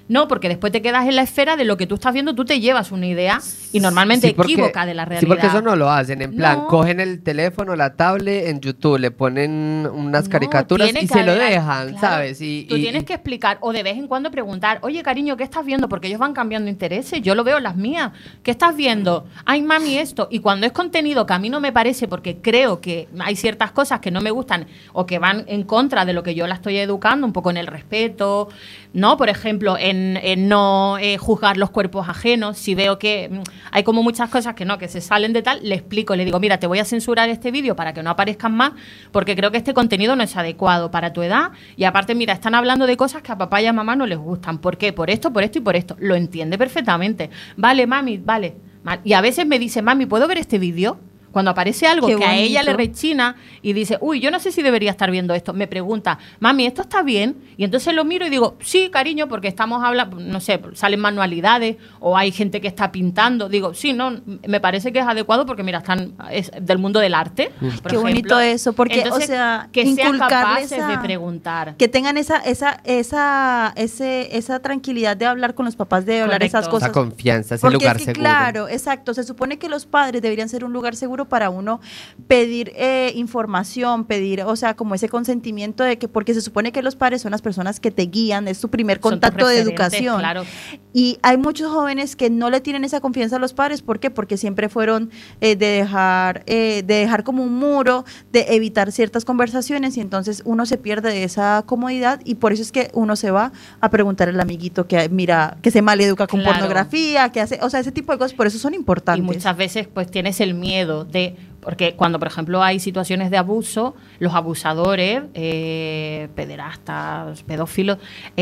No, porque después te quedas en la esfera de lo que tú estás viendo, tú te llevas una idea y normalmente Sí, porque- equívoca de la realidad. Sí, porque eso no lo hacen. En plan, No. cogen el teléfono, la tablet, en YouTube, le ponen unas No, caricaturas tiene y que se lo haber- dejan, claro, ¿sabes? Y, tú y- tienes y- que explicar o de vez en cuando preguntar, oye, cariño, ¿qué estás viendo? Porque ellos van cambiando intereses. Yo lo veo en las mías. ¿Qué estás viendo? Ay, mami, esto. Y cuando es contenido que a mí no me parece, porque creo que hay ciertas cosas que no me gustan o que van en contra de lo que yo la estoy educando, un poco en el respeto, ¿no? Por ejemplo, en, en no eh, juzgar los cuerpos ajenos. Si veo que mm, hay como muchas cosas que no, que se salen de tal, le explico, le digo, mira, te voy a censurar este vídeo para que no aparezcan más, porque creo que este contenido no es adecuado para tu edad. Y aparte, mira, están hablando de cosas que a papá y a mamá no les gustan. ¿Por qué? Por esto, por esto y por esto. Lo entiende perfectamente. Vale, mami, vale. Y a veces me dice, mami, ¿puedo ver este vídeo? Cuando aparece algo Qué que a ella le bonito. rechina y dice, uy, yo no sé si debería estar viendo esto, me pregunta, mami, ¿esto está bien? Y entonces lo miro y digo, sí, cariño, porque estamos hablando, no sé, salen manualidades o hay gente que está pintando. Digo, sí, no, me parece que es adecuado porque, mira, están es del mundo del arte, por Qué ejemplo. bonito eso, porque, Entonces, o sea, que sean inculcarles capaces a- de preguntar. Que tengan esa, esa, esa, ese, esa tranquilidad de hablar con los papás, de hablar Correcto. esas cosas. esa confianza, ese Porque lugar es que, seguro. claro, exacto. Se supone que los padres deberían ser un lugar seguro para uno pedir eh, información, pedir, o sea, como ese consentimiento de que, porque se supone que los padres son las personas que te guían, es tu primer Son tus contacto de referentes, educación. claro. Y hay muchos jóvenes que no le tienen esa confianza a los padres. ¿Por qué? Porque siempre fueron eh, de dejar, eh, de dejar como un muro, de evitar ciertas conversaciones, y entonces uno se pierde de esa comodidad, y por eso es que uno se va a preguntar al amiguito que mira, que se maleduca con Claro. pornografía, que hace, o sea, ese tipo de cosas, por eso son Y importantes. muchas veces pues tienes el miedo de, porque cuando por ejemplo hay situaciones de abuso, los abusadores, eh, pederastas, pedófilos,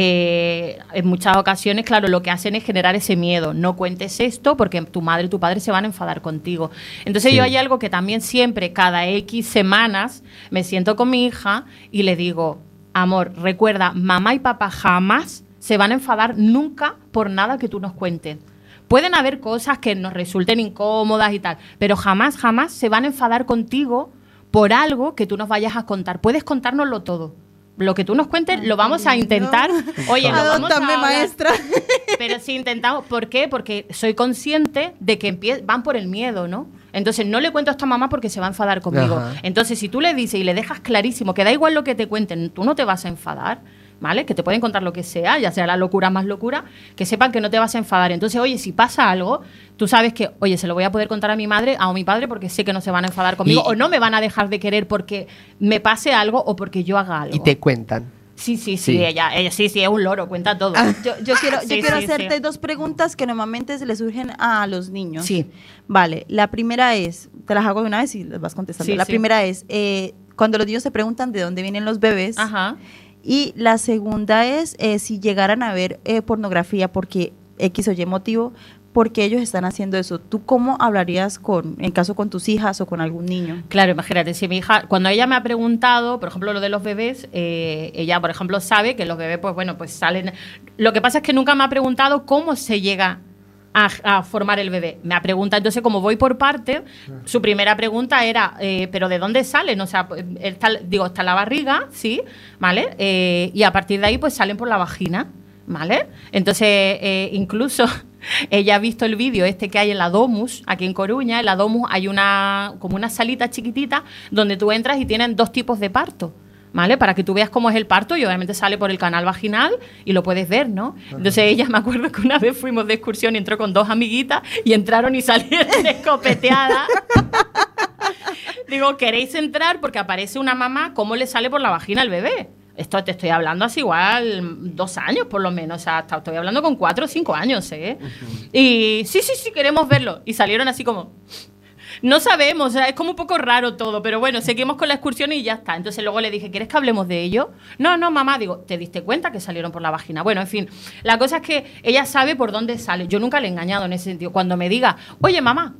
eh, en muchas ocasiones, claro, lo que hacen es generar ese miedo. No cuentes esto porque tu madre y tu padre se van a enfadar contigo. Entonces Sí. yo hay algo que también siempre, cada X semanas, me siento con mi hija y le digo, amor, recuerda, mamá y papá jamás se van a enfadar nunca por nada que tú nos cuentes. Pueden haber cosas que nos resulten incómodas y tal, pero jamás, jamás se van a enfadar contigo por algo que tú nos vayas a contar. Puedes contárnoslo todo. Lo que tú nos cuentes lo vamos a intentar. Oye, lo vamos a Adóptame, hablar. maestra. Pero si intentamos, ¿por qué? Porque soy consciente de que empie- van por el miedo, ¿no? Entonces no le cuento a esta mamá porque se va a enfadar conmigo. Ajá. Entonces si tú le dices y le dejas clarísimo que da igual lo que te cuenten, tú no te vas a enfadar, ¿vale? Que te pueden contar lo que sea, ya sea la locura más locura, que sepan que no te vas a enfadar. Entonces, oye, si pasa algo, tú sabes que, oye, se lo voy a poder contar a mi madre, a mi padre, porque sé que no se van a enfadar conmigo Y- o no me van a dejar de querer porque me pase algo o porque yo haga algo. Y te cuentan. Sí, sí, sí, Sí. Ella, ella sí, sí, es un loro, cuenta todo. Yo, yo quiero, yo Sí, quiero sí, hacerte sí. dos preguntas que normalmente se le surgen a los niños. Sí. Vale, la primera es, te las hago de una vez y las vas contestando. Sí, la sí. primera es, eh, cuando los niños se preguntan de dónde vienen los bebés. Ajá. Y la segunda es, eh, si llegaran a ver eh, pornografía porque X o Y motivo, ¿por qué ellos están haciendo eso? ¿Tú cómo hablarías con, en caso con tus hijas o con algún niño? Claro, imagínate, si mi hija, cuando ella me ha preguntado, por ejemplo, lo de los bebés, eh, ella, por ejemplo, sabe que los bebés, pues bueno, pues salen. Lo que pasa es que nunca me ha preguntado cómo se llega a, a formar el bebé. Me ha preguntado, entonces, como voy por parte, su primera pregunta era, eh, ¿pero de dónde salen? O sea, pues, está, digo, está en la barriga, ¿sí? ¿Vale? Eh, y a partir de ahí, pues salen por la vagina, ¿vale? Entonces, eh, incluso ella ha visto el vídeo este que hay en la Domus, aquí en Coruña. En la Domus hay una como una salita chiquitita donde tú entras y tienen dos tipos de parto, ¿vale? Para que tú veas cómo es el parto y obviamente sale por el canal vaginal y lo puedes ver, ¿no? Entonces ella, me acuerdo que una vez fuimos de excursión y entró con dos amiguitas y entraron y salieron escopeteadas. Digo, ¿queréis entrar? Porque aparece una mamá, ¿cómo le sale por la vagina al bebé? Esto te estoy hablando hace igual dos años por lo menos, o sea, hasta estoy hablando con cuatro o cinco años, ¿eh? Y sí, sí, sí, queremos verlo. Y salieron así como... No sabemos, o sea, es como un poco raro todo, pero bueno, seguimos con la excursión y ya está. Entonces luego le dije, ¿quieres que hablemos de ello? No, no, mamá, digo, ¿te diste cuenta que salieron por la vagina? Bueno, en fin, la cosa es que ella sabe por dónde sale. Yo nunca le he engañado en ese sentido. Cuando me diga, oye, mamá,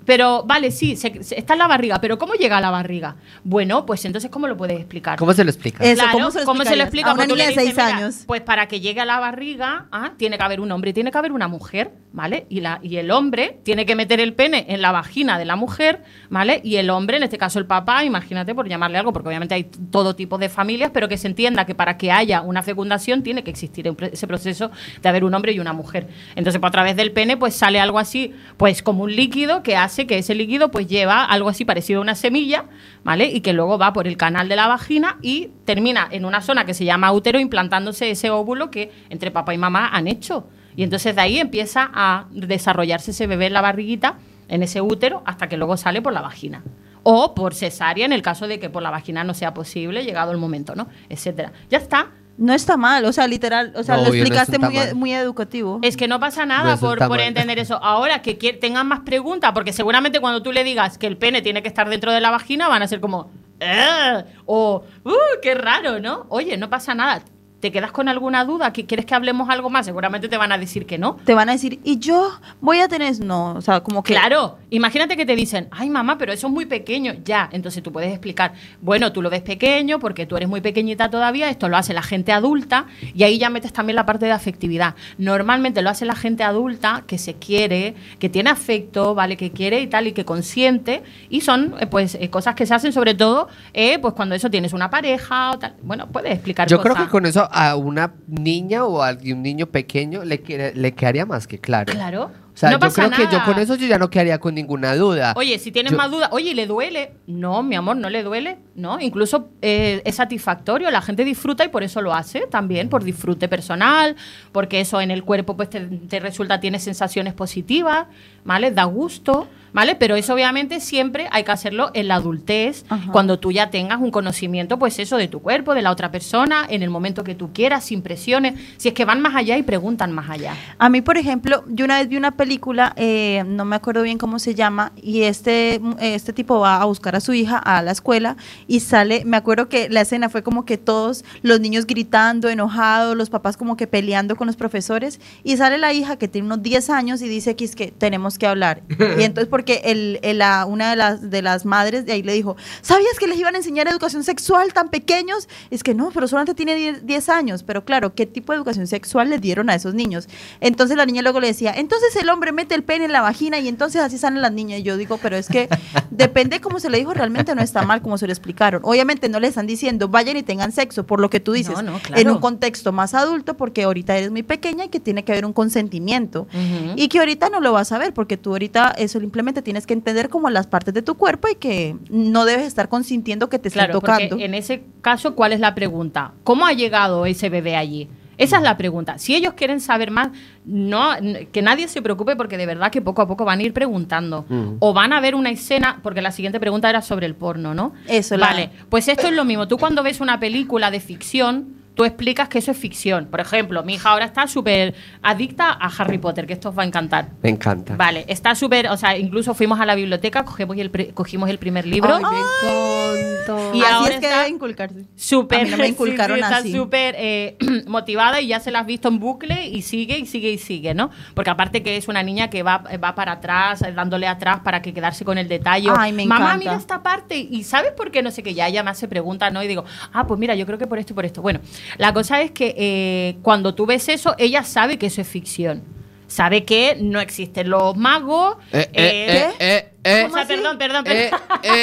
pero vale, sí, se, se- está en la barriga, pero ¿cómo llega a la barriga? Bueno, pues entonces, ¿cómo lo puedes explicar? ¿Cómo se lo explica? Eso, Claro, ¿cómo se lo ¿cómo se lo explicarías? explica? A una Porque tú niña le de dices, seis mira, años. Pues para que llegue a la barriga, ah, tiene que haber un hombre y tiene que haber una mujer, ¿vale? Y, la, y el hombre tiene que meter el pene en la vagina de la mujer, ¿vale? Y el hombre, en este caso el papá, imagínate por llamarle algo, porque obviamente hay todo tipo de familias, pero que se entienda que para que haya una fecundación tiene que existir un pre- ese proceso de haber un hombre y una mujer. Entonces, pues, a través del pene, pues sale algo así, pues como un líquido que hace que ese líquido pues lleva algo así parecido a una semilla, ¿vale? Y que luego va por el canal de la vagina y termina en una zona que se llama útero implantándose ese óvulo que entre papá y mamá han hecho. Y entonces de ahí empieza a desarrollarse ese bebé en la barriguita, en ese útero, hasta que luego sale por la vagina. O por cesárea, en el caso de que por la vagina no sea posible, llegado el momento, ¿no? Etcétera. Ya está. No está mal, o sea, literal, o sea, No, lo obvio, no explicaste está muy, mal. muy educativo. Es que no pasa No, nada eso por, está por mal. entender eso. Ahora, que quier- tengan más preguntas, porque seguramente cuando tú le digas que el pene tiene que estar dentro de la vagina, van a ser como, "Ah", o, "Uh, qué raro", ¿no? Oye, no pasa nada. ¿Te quedas con alguna duda? ¿Que ¿Quieres que hablemos algo más? Seguramente te van a decir que no. Te van a decir, y yo voy a tener, no, o sea, como que... Claro, imagínate que te dicen, ay mamá, pero eso es muy pequeño. Ya, entonces tú puedes explicar, bueno, tú lo ves pequeño porque tú eres muy pequeñita todavía, esto lo hace la gente adulta y ahí ya metes también la parte de afectividad. Normalmente lo hace la gente adulta que se quiere, que tiene afecto, ¿vale? Que quiere y tal y que consiente y son eh, pues eh, cosas que se hacen sobre todo eh, pues cuando eso tienes una pareja o tal. Bueno, puedes explicar Yo cosas. creo que con eso a una niña o a un niño pequeño le, quede- le quedaría más que claro. Claro. O sea, No yo pasa creo que yo nada. con eso yo ya no quedaría con ninguna duda. Oye, si tienes Yo- más dudas, oye, ¿le duele? No, mi amor, no le duele, ¿no? Incluso eh, es satisfactorio, la gente disfruta y por eso lo hace también, por disfrute personal, porque eso en el cuerpo pues te, te resulta, tiene sensaciones positivas, ¿vale? Da gusto, ¿vale? Pero eso obviamente siempre hay que hacerlo en la adultez, Ajá. cuando tú ya tengas un conocimiento, pues eso, de tu cuerpo, de la otra persona, en el momento que tú quieras, sin presiones, si es que van más allá y preguntan más allá. A mí, por ejemplo, yo una vez vi una película, eh, no me acuerdo bien cómo se llama, y este, este tipo va a buscar a su hija a la escuela y sale, me acuerdo que la escena fue como que todos los niños gritando, enojados, los papás como que peleando con los profesores, y sale la hija que tiene unos diez años y dice que es que tenemos que hablar. Y entonces porque el, el- la, una de las, de las madres de ahí le dijo, ¿sabías que les iban a enseñar educación sexual tan pequeños? Es que no, pero solamente tiene diez diez años, pero claro, ¿qué tipo de educación sexual les dieron a esos niños? Entonces la niña luego le decía, entonces el hombre mete el pene en la vagina y entonces así salen las niñas. Y yo digo, pero es que depende cómo se le dijo, realmente no está mal como se lo explicaron. Obviamente no le están diciendo, vayan y tengan sexo, por lo que tú dices, No, no, claro. en un contexto más adulto, porque ahorita eres muy pequeña y que tiene que haber un consentimiento. Ujú. Y que ahorita no lo vas a ver, porque tú ahorita eso simplemente tienes que entender como las partes de tu cuerpo y que no debes estar consintiendo que te estén Claro, tocando. porque en ese caso, ¿cuál es la pregunta? ¿Cómo ha llegado ese bebé allí? Esa es la pregunta. Si ellos quieren saber más, no, n- que nadie se preocupe porque de verdad que poco a poco van a ir preguntando. Mm. O van a ver una escena, porque la siguiente pregunta era sobre el porno, ¿no? Eso, la- Vale, pues esto es lo mismo. Tú cuando ves una película de ficción, tú explicas que eso es ficción. Por ejemplo, mi hija ahora está súper adicta a Harry Potter, que esto os va a encantar. Me encanta. Vale, está súper, o sea, incluso fuimos a la biblioteca, cogemos el, pri- cogimos el primer libro. Ay, me encanta. Y así ahora es que está debe inculcarse. Súper, A mí no me sí, inculcaron sí, está así. súper eh, motivada y ya se la has visto en bucle y sigue y sigue y sigue, ¿no? Porque aparte que es una niña que va, va para atrás, eh, dándole atrás para que quedarse con el detalle. Ay, me Mamá, encanta. mira esta parte y ¿sabes por qué? No sé qué. Ya ella me hace preguntas, ¿no? Y digo, ah, pues mira, yo creo que por esto y por esto. Bueno, la cosa es que eh, cuando tú ves eso, ella sabe que eso es ficción. Sabe que no existen los magos. Eh, eh, eh, eh, eh, eh, o sea, perdón, perdón, eh, perdón. eh,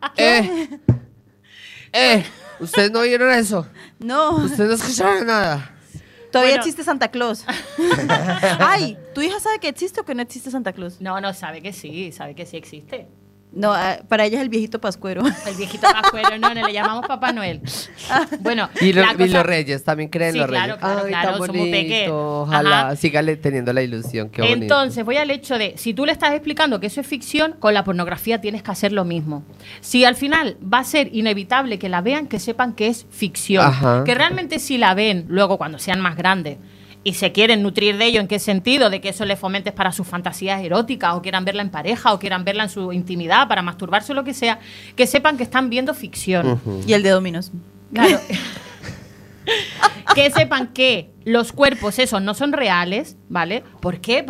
eh, eh. ¿Ustedes no vieron eso? No, ¿Ustedes no escucharon nada? todavía Bueno. existe Santa Claus. Ay, ¿tu hija sabe que existe o que no existe Santa Claus? No, no, sabe que sí, sabe que sí existe. No, eh, para ella es el viejito pascuero. El viejito pascuero, no, no, le llamamos Papá Noel. Bueno, Y, lo- la y cosa- los reyes, también creen Sí, los claro, reyes. claro, Ay, claro, tan son muy pequeños. bonito. Ojalá Ajá. sígale teniendo la ilusión. Qué bonito. Entonces, voy al hecho de, si tú le estás explicando que eso es ficción, con la pornografía tienes que hacer lo mismo. Si al final va a ser inevitable que la vean, que sepan que es ficción. Ajá. Que realmente si la ven luego cuando sean más grandes y se quieren nutrir de ello, ¿en qué sentido? De que eso les fomentes para sus fantasías eróticas o quieran verla en pareja o quieran verla en su intimidad para masturbarse o lo que sea, que sepan que están viendo ficción. Ujú. Y el de Dominos. Claro. Que sepan que los cuerpos esos no son reales, ¿vale? ¿Por qué? Porque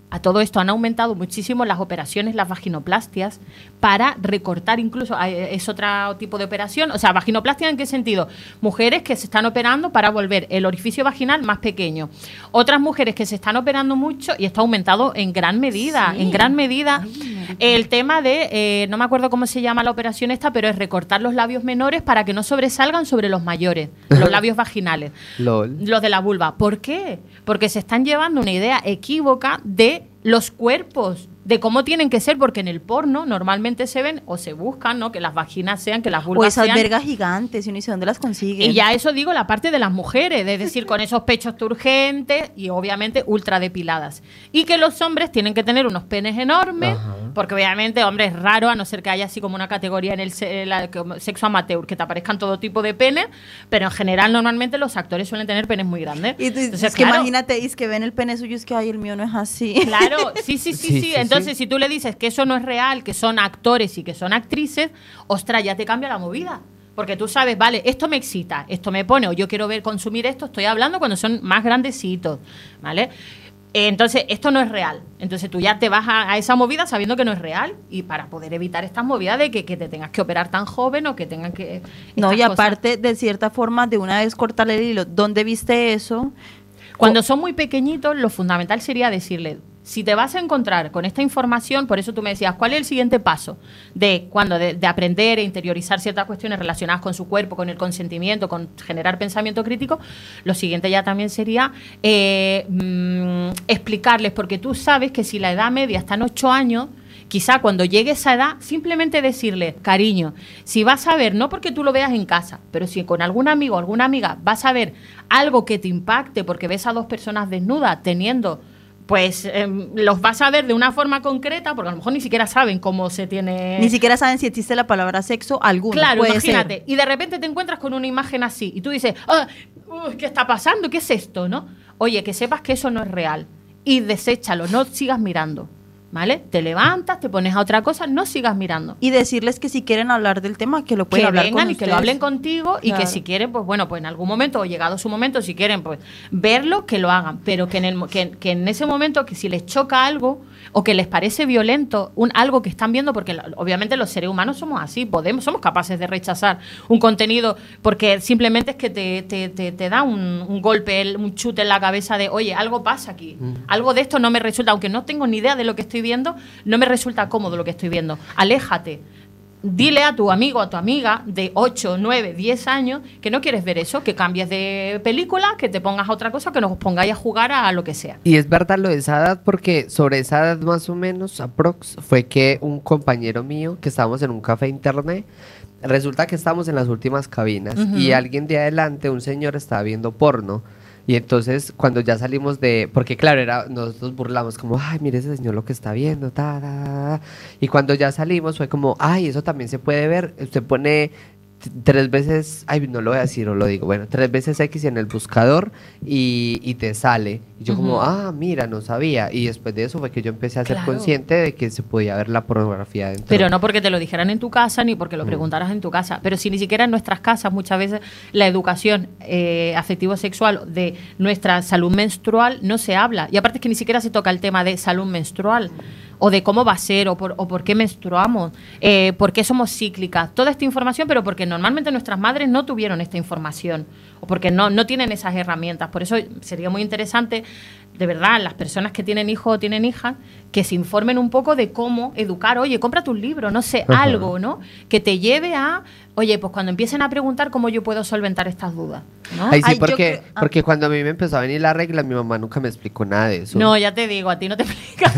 A todo esto han aumentado muchísimo las operaciones, las vaginoplastias, para recortar incluso, es otro tipo de operación. O sea, vaginoplastia, ¿en qué sentido? Mujeres que se están operando para volver el orificio vaginal más pequeño. Otras mujeres que se están operando mucho, y esto ha aumentado en gran medida, sí. en gran medida, Ay, el tema de, eh, no me acuerdo cómo se llama la operación esta, pero es recortar los labios menores para que no sobresalgan sobre los mayores, los labios vaginales, Lol. los de la vulva. ¿Por qué? Porque se están llevando una idea equívoca de los cuerpos, de cómo tienen que ser, porque en el porno normalmente se ven o se buscan, ¿no? Que las vaginas sean, que las vulvas o esas sean. vergas gigantes, y uno dice, ¿dónde las consigue? Y ya eso digo la parte de las mujeres, es decir, con esos pechos turgentes y obviamente ultra depiladas. Y que los hombres tienen que tener unos penes enormes, Ajá. porque obviamente, hombre, es raro, a no ser que haya así como una categoría en el se la, sexo amateur, que te aparezcan todo tipo de penes, pero en general normalmente los actores suelen tener penes muy grandes. Y tú, Entonces, es que claro, imagínate, es que ven el pene suyo, es que, ay, el mío no es así. Claro, sí, sí, sí, sí. sí, sí Entonces, sí. si tú le dices que eso no es real, que son actores y que son actrices, ostras, ya te cambia la movida. Porque tú sabes, vale, esto me excita, esto me pone, o yo quiero ver consumir esto, estoy hablando cuando son más grandecitos, ¿vale? Entonces, esto no es real. Entonces, tú ya te vas a, a esa movida sabiendo que no es real, y para poder evitar estas movidas de que, que te tengas que operar tan joven o que tengan que... No, y aparte, cosas. de cierta forma, de una vez cortarle el hilo, ¿dónde viste eso? Cuando son muy pequeñitos, lo fundamental sería decirle, si te vas a encontrar con esta información, por eso tú me decías, ¿cuál es el siguiente paso? De cuando de, de aprender e interiorizar ciertas cuestiones relacionadas con su cuerpo, con el consentimiento, con generar pensamiento crítico, lo siguiente ya también sería eh, mmm, explicarles, porque tú sabes que si la edad media está en ocho años, quizá cuando llegue esa edad, simplemente decirle, cariño, si vas a ver, no porque tú lo veas en casa, pero si con algún amigo o alguna amiga vas a ver algo que te impacte porque ves a dos personas desnudas teniendo, pues eh, los vas a ver de una forma concreta, porque a lo mejor ni siquiera saben cómo se tiene... Ni siquiera saben si existe la palabra sexo alguna. Claro, puede imagínate. ser. Y de repente te encuentras con una imagen así y tú dices, oh, ¿qué está pasando? ¿Qué es esto? ¿No? Oye, que sepas que eso no es real. Y deséchalo, no sigas mirando. ¿Vale? Te levantas, te pones a otra cosa, no sigas mirando. Y decirles que si quieren hablar del tema, que lo pueden que hablar vengan con y ustedes. que lo hablen contigo, y claro. que si quieren, pues bueno, pues en algún momento, o llegado su momento, si quieren, pues verlo, que lo hagan. Pero que en, el, que, que en ese momento, que si les choca algo o que les parece violento un, algo que están viendo, porque obviamente los seres humanos somos así, podemos, somos capaces de rechazar un contenido porque simplemente es que te, te, te, te da un, un golpe, un chute en la cabeza de, oye, algo pasa aquí, mm. algo de esto no me resulta, aunque no tengo ni idea de lo que estoy viendo, no me resulta cómodo lo que estoy viendo. Aléjate. Dile a tu amigo o a tu amiga de ocho, nueve, diez años que no quieres ver eso, que cambies de película, que te pongas a otra cosa, que nos pongáis a jugar a lo que sea. Y es verdad lo de esa edad, porque sobre esa edad más o menos, aprox, fue que un compañero mío, que estábamos en un café internet, resulta que estábamos en las últimas cabinas, uh-huh. y alguien de adelante, un señor, estaba viendo porno. Y entonces, cuando ya salimos de... Porque claro, era, nosotros burlamos como, ay, mire ese señor lo que está viendo, ta, ta, ta. Y cuando ya salimos fue como, ay, eso también se puede ver. Usted pone tres veces, ay, no lo voy a decir o lo digo, bueno, tres veces X en el buscador y, y te sale. Y yo uh-huh. como, ah, mira, no sabía. Y después de eso fue que yo empecé a ser claro. consciente de que se podía ver la pornografía dentro. Pero no porque te lo dijeran en tu casa ni porque lo preguntaras uh-huh. en tu casa. Pero si ni siquiera en nuestras casas muchas veces la educación eh, afectivo-sexual de nuestra salud menstrual no se habla. Y aparte es que ni siquiera se toca el tema de salud menstrual. O de cómo va a ser, o por, o por qué menstruamos, eh, por qué somos cíclicas. Toda esta información, pero porque normalmente nuestras madres no tuvieron esta información, o porque no, no tienen esas herramientas. Por eso sería muy interesante, de verdad, las personas que tienen hijos o tienen hijas, que se informen un poco de cómo educar. Oye, cómprate un libro, no sé, Ajá. algo, ¿no? Que te lleve a, oye, pues cuando empiecen a preguntar cómo yo puedo solventar estas dudas, ¿no? Ay, sí, Ay, porque, creo, ah. porque cuando a mí me empezó a venir la regla, mi mamá nunca me explicó nada de eso. No, ya te digo, a ti no te explica.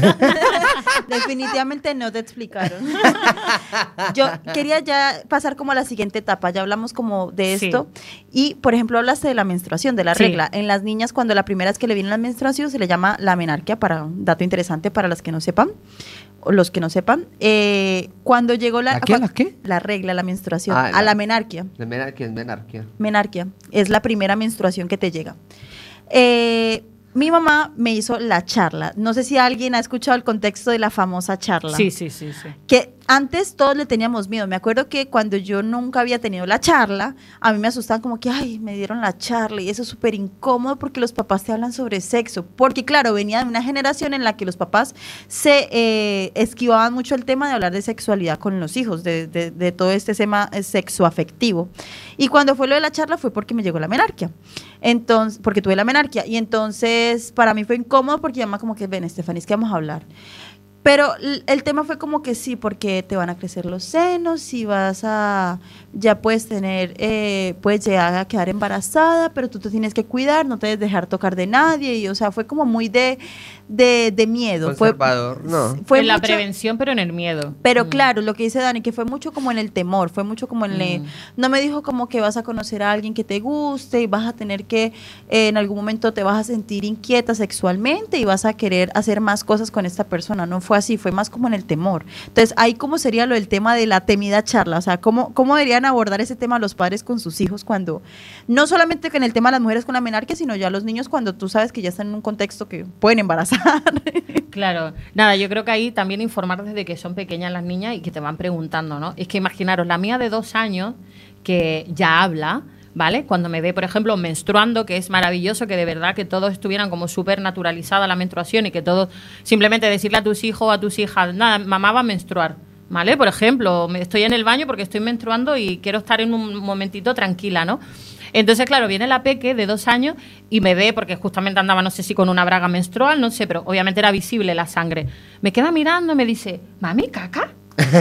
Definitivamente no te explicaron. Yo quería ya pasar como a la siguiente etapa. Ya hablamos como de esto. Sí. Y, por ejemplo, hablaste de la menstruación, de la sí. regla. En las niñas, cuando la primera vez que le viene la menstruación, se le llama la menarquia, para un dato interesante para las que no sepan, o los que no sepan. Eh, cuando llegó la... ¿La qué? ¿La qué? La regla, la menstruación. Ah, a la, la menarquia. La menarquia es menarquia. Menarquia. Es la primera menstruación que te llega. Eh... Mi mamá me hizo la charla. No sé si alguien ha escuchado el contexto de la famosa charla. Sí, sí, sí, sí. Que antes todos le teníamos miedo. Me acuerdo que cuando yo nunca había tenido la charla, a mí me asustaban como que, ay, me dieron la charla y eso es súper incómodo porque los papás te hablan sobre sexo. Porque claro, venía de una generación en la que los papás se eh, esquivaban mucho el tema de hablar de sexualidad con los hijos, de, de, de todo este tema sexoafectivo. Y cuando fue lo de la charla fue porque me llegó la menarquia. Entonces, porque tuve la menarquia. Y entonces para mí fue incómodo porque mi mamá como que, ven, Estefanía, es que vamos a hablar. Pero el tema fue como que sí, porque te van a crecer los senos y vas a, ya puedes tener, eh, puedes llegar a quedar embarazada, pero tú te tienes que cuidar, no te debes dejar tocar de nadie, y o sea, fue como muy de, de, de miedo. Conservador, fue, no. Fue en la mucho, prevención, pero en el miedo. pero Mm. claro, lo que dice Dani, que fue mucho como en el temor, fue mucho como en Mm. el, no me dijo como que vas a conocer a alguien que te guste y vas a tener que, eh, en algún momento te vas a sentir inquieta sexualmente y vas a querer hacer más cosas con esta persona, no fue así, fue más como en el temor. Entonces, ahí cómo sería lo del tema de la temida charla, o sea, cómo, cómo deberían abordar ese tema los padres con sus hijos cuando, no solamente en el tema de las mujeres con la menarquia, sino ya los niños cuando tú sabes que ya están en un contexto que pueden embarazar. Claro, nada, yo creo que ahí también informar desde que son pequeñas las niñas y que te van preguntando, ¿no? Es que imaginaros, la mía de dos años, que ya habla, ¿vale? Cuando me ve, por ejemplo, menstruando, que es maravilloso, que de verdad que todos estuvieran como súper naturalizada la menstruación y que todos, simplemente decirle a tus hijos o a tus hijas, nada, mamá va a menstruar, ¿vale? Por ejemplo, me estoy en el baño porque estoy menstruando y quiero estar en un momentito tranquila, ¿no? Entonces, claro, viene la peque de dos años y me ve, porque justamente andaba, no sé si con una braga menstrual, no sé, pero obviamente era visible la sangre. Me queda mirando y me dice, mami, ¿caca?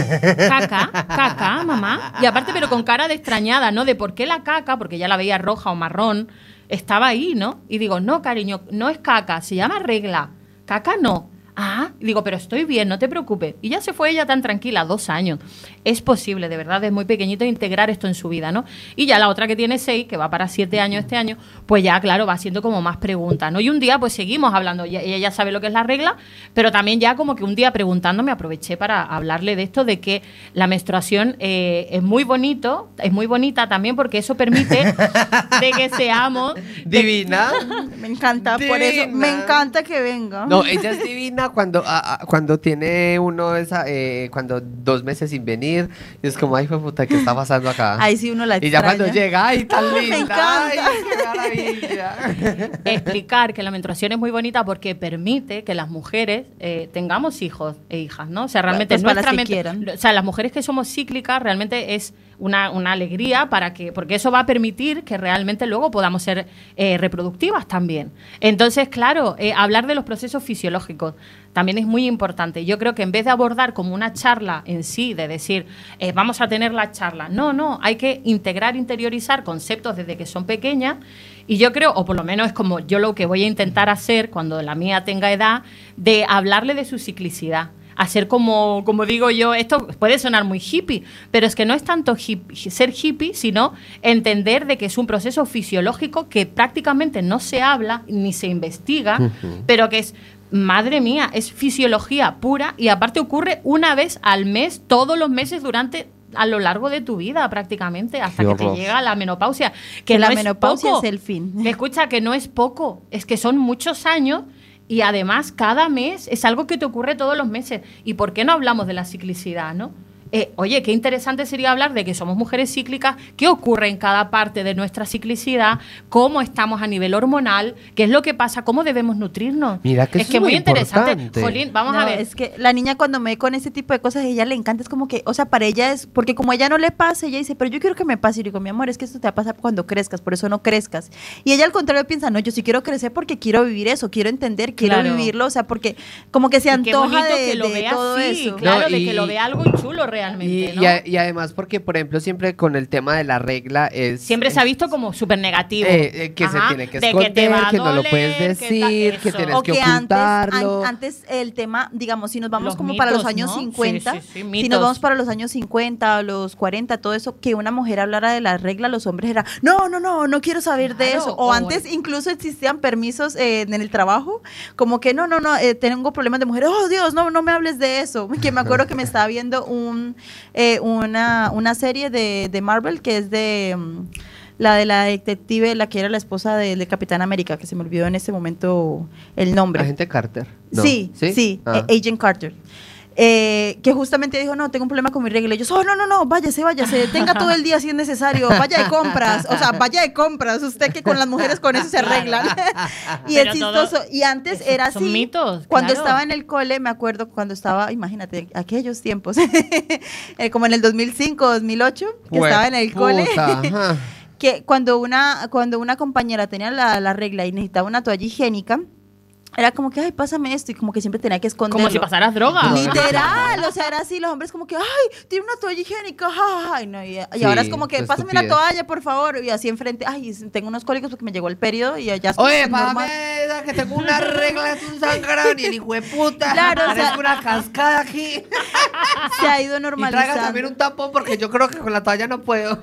Caca, caca, mamá. Y aparte, pero con cara de extrañada, ¿no? De por qué la caca, porque ya la veía roja o marrón, estaba ahí, ¿no? Y digo, no, cariño, no es caca, se llama regla. Caca no. Ah, y digo, pero estoy bien, no te preocupes. Y ya se fue ella tan tranquila, dos años. Es posible, de verdad, es muy pequeñito integrar esto en su vida, ¿no? Y ya la otra que tiene seis, que va para siete años este año, pues ya, claro, va haciendo como más preguntas, ¿no? Y un día, pues seguimos hablando, y ella ya sabe lo que es la regla, pero también ya como que un día preguntándome, aproveché para hablarle de esto, de que la menstruación eh, es muy bonito, es muy bonita también porque eso permite de que seamos... de- Divina. Me encanta, por eso, Divina. me encanta que venga. No, ella es divina cuando, a- a- cuando tiene uno esa, eh, cuando dos meses sin venir, y es como, ay, fue puta, ¿qué está pasando acá? Ahí sí uno la y ya extraña. cuando llega, ay, tan Me linda, encanta. ay, qué maravilla. explicar que la menstruación es muy bonita porque permite que las mujeres eh, tengamos hijos e hijas, ¿no? O sea, realmente Pues para nuestra las que mente- quieran. o sea, las mujeres que somos cíclicas realmente es una, una alegría para que, porque eso va a permitir que realmente luego podamos ser eh, reproductivas también. Entonces, claro, eh, hablar de los procesos fisiológicos también es muy importante. Yo creo que en vez de abordar como una charla en sí, de decir, eh, vamos a tener la charla, no, no, hay que integrar, interiorizar conceptos desde que son pequeñas. Y yo creo, o por lo menos es como yo lo que voy a intentar hacer cuando la mía tenga edad, de hablarle de su ciclicidad. Hacer como, como digo yo, esto puede sonar muy hippie, pero es que no es tanto hip- ser hippie, sino entender de que es un proceso fisiológico que prácticamente no se habla ni se investiga, Ujú. pero que es, madre mía, es fisiología pura y aparte ocurre una vez al mes, todos los meses durante a lo largo de tu vida prácticamente, hasta Qué que te horror. llega la menopausia. Que Que la no es menopausia poco. es el fin. Que escucha, que no es poco, es que son muchos años y además cada mes es algo que te ocurre todos los meses. ¿Y por qué no hablamos de la ciclicidad, no? Eh, oye, qué interesante sería hablar de que somos mujeres cíclicas, qué ocurre en cada parte de nuestra ciclicidad, cómo estamos a nivel hormonal, qué es lo que pasa, cómo debemos nutrirnos. Mira que es eso que es muy muy interesante. importante. Jolín, vamos No, a ver. Es que la niña cuando me ve con ese tipo de cosas, a ella le encanta, es como que, o sea, para ella es, porque como a ella no le pasa, ella dice, pero yo quiero que me pase. Y digo, mi amor, es que esto te va a pasar cuando crezcas, por eso no crezcas. Y ella al contrario piensa, no, yo sí quiero crecer porque quiero vivir eso, quiero entender, quiero Claro. vivirlo, o sea, porque como que se Y qué bonito antoja de, que lo de vea todo así, eso. claro, No, de y- que lo vea algo chulo realmente, Y, ¿no? y a- y además porque, por ejemplo, siempre con el tema de la regla es... Siempre se ha visto como súper negativo. Eh, eh, que se Ajá, tiene que de esconder, te va a que no lo doler, puedes que decir, ta- que eso. tienes O que que antes, an- ocultarlo. antes el tema, digamos, si nos vamos Los como para los mitos, años ¿no? cincuenta, Sí, sí, sí, si mitos. nos vamos para los años cincuenta, los cuarenta, todo eso, que una mujer hablara de la regla, los hombres era, no, no, no, no quiero saber de Claro, eso. O o- antes incluso existían permisos eh, en el trabajo, como que no, no, no, eh, tengo problemas de mujeres, oh Dios, no, no me hables de eso. Que me acuerdo que me estaba viendo un, eh, una, una serie de, de Marvel que es de... mm, la de la detective, la que era la esposa de- del Capitán América, que se me olvidó en ese momento el nombre. Agente Carter. ¿no? Sí, sí, Ah. eh, Agent Carter. eh, que justamente dijo, no, tengo un problema con mi regla. Y yo, oh, no, no, no, váyase, váyase, tenga todo el día si es necesario, vaya de compras, o sea, vaya de compras, usted que con las mujeres con eso se arreglan. Y Pero es chistoso, todo- y antes Eso era así. son mitos, Cuando claro. estaba en el cole, me acuerdo cuando estaba, imagínate, aquellos tiempos, eh, como en el dos mil cinco, dos mil ocho, que estaba en el cole. Puta, ajá. Que cuando una, cuando una compañera tenía la, la regla y necesitaba una toalla higiénica, era como que, ay, pásame esto, y como que siempre tenía que esconderlo. Como si pasaras droga. Literal, o sea, era así, los hombres como que, ay, tiene una toalla higiénica, ja, ja, ja", y, no, y, y Sí, ahora es como que, qué pásame una estupidez. toalla, por favor, y así enfrente, ay, tengo unos cólicos porque me llegó el periodo y ya es Oye, normal. pásame esa que tengo una regla, es un sangrado, y el hijo de puta. Claro, o sea- parezco una cascada aquí. Se ha ido Y traiga normalizando. también un tampón porque yo creo que con la toalla no puedo.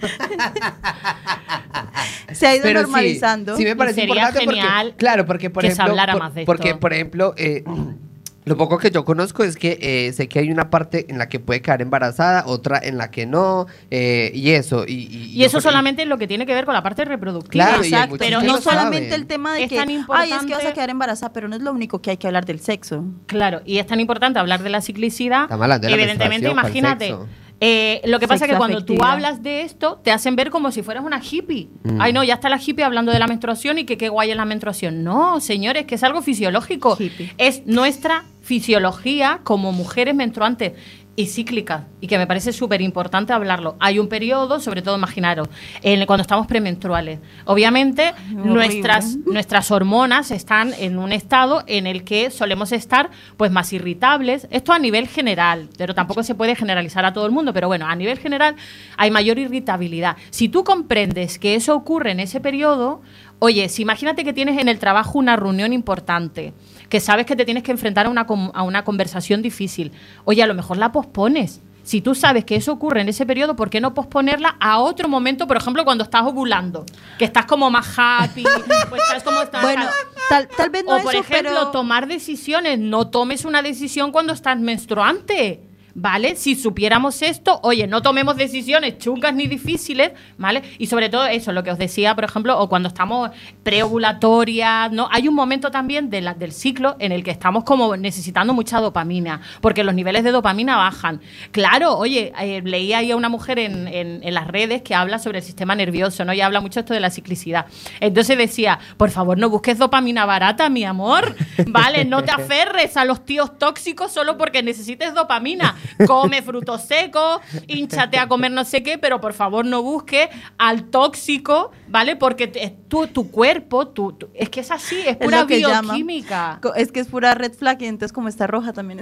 Se ha ido Pero sí, normalizando. Sí, me parece sería importante genial porque, claro, porque por que se ejemplo, hablara por- más de porque esto. por ejemplo, eh, lo poco que yo conozco es que eh, sé que hay una parte en la que puede quedar embarazada, otra en la que no, eh, y eso. Y, y, Y eso yo por- solamente es lo que tiene que ver con la parte reproductiva. Claro, y hay Exacto, muchos pero que no lo solamente saben. el tema de Es que, tan ay, es que vas a importante- quedar embarazada, pero no es lo único que hay que hablar del sexo. Claro, y es tan importante hablar de la ciclicidad. Estamos hablando de la Evidentemente, menstruación, ¿cuál imagínate. sexo? eh, lo que pasa es que Sexo cuando tú afectividad. hablas de esto, te hacen ver como si fueras una hippie. Mm. Ay, no, ya está la hippie hablando de la menstruación y que qué guay es la menstruación. No, señores, que es algo fisiológico. Hippie. Es nuestra fisiología como mujeres menstruantes y cíclicas, y que me parece súper importante hablarlo. Hay un periodo, sobre todo imaginaros, en, cuando estamos premenstruales. Obviamente, horrible. nuestras, nuestras hormonas están en un estado en el que solemos estar pues más irritables. Esto a nivel general, pero tampoco se puede generalizar a todo el mundo, pero bueno, a nivel general hay mayor irritabilidad. Si tú comprendes que eso ocurre en ese periodo, oye, si imagínate que tienes en el trabajo una reunión importante, que sabes que te tienes que enfrentar a una, com- a una conversación difícil. Oye, a lo mejor la pospones. Si tú sabes que eso ocurre en ese periodo, ¿por qué no posponerla a otro momento? Por ejemplo, cuando estás ovulando, que estás como más happy, pues estás como estás. Bueno, tal, tal vez no o eso, por ejemplo, pero... tomar decisiones. No tomes una decisión cuando estás menstruante. ¿Vale? Si supiéramos esto, oye, no tomemos decisiones chungas ni difíciles, ¿vale? Y sobre todo eso, lo que os decía, por ejemplo, o cuando estamos preovulatorias, ¿no? Hay un momento también de la, del ciclo en el que estamos como necesitando mucha dopamina, porque los niveles de dopamina bajan. Claro, oye, eh, leí ahí a una mujer en, en, en las redes que habla sobre el sistema nervioso, ¿no? Y habla mucho esto de la ciclicidad. Entonces decía, por favor, no busques dopamina barata, mi amor, ¿vale? No te aferres a los tíos tóxicos solo porque necesites dopamina. Come frutos secos, hinchate a comer no sé qué, pero por favor no busques al tóxico, ¿vale? Porque te- tu, tu cuerpo, tu, tu- es que es así, es Es pura lo que llama. bioquímica. Co- Es que es pura red flag y entonces como está roja también.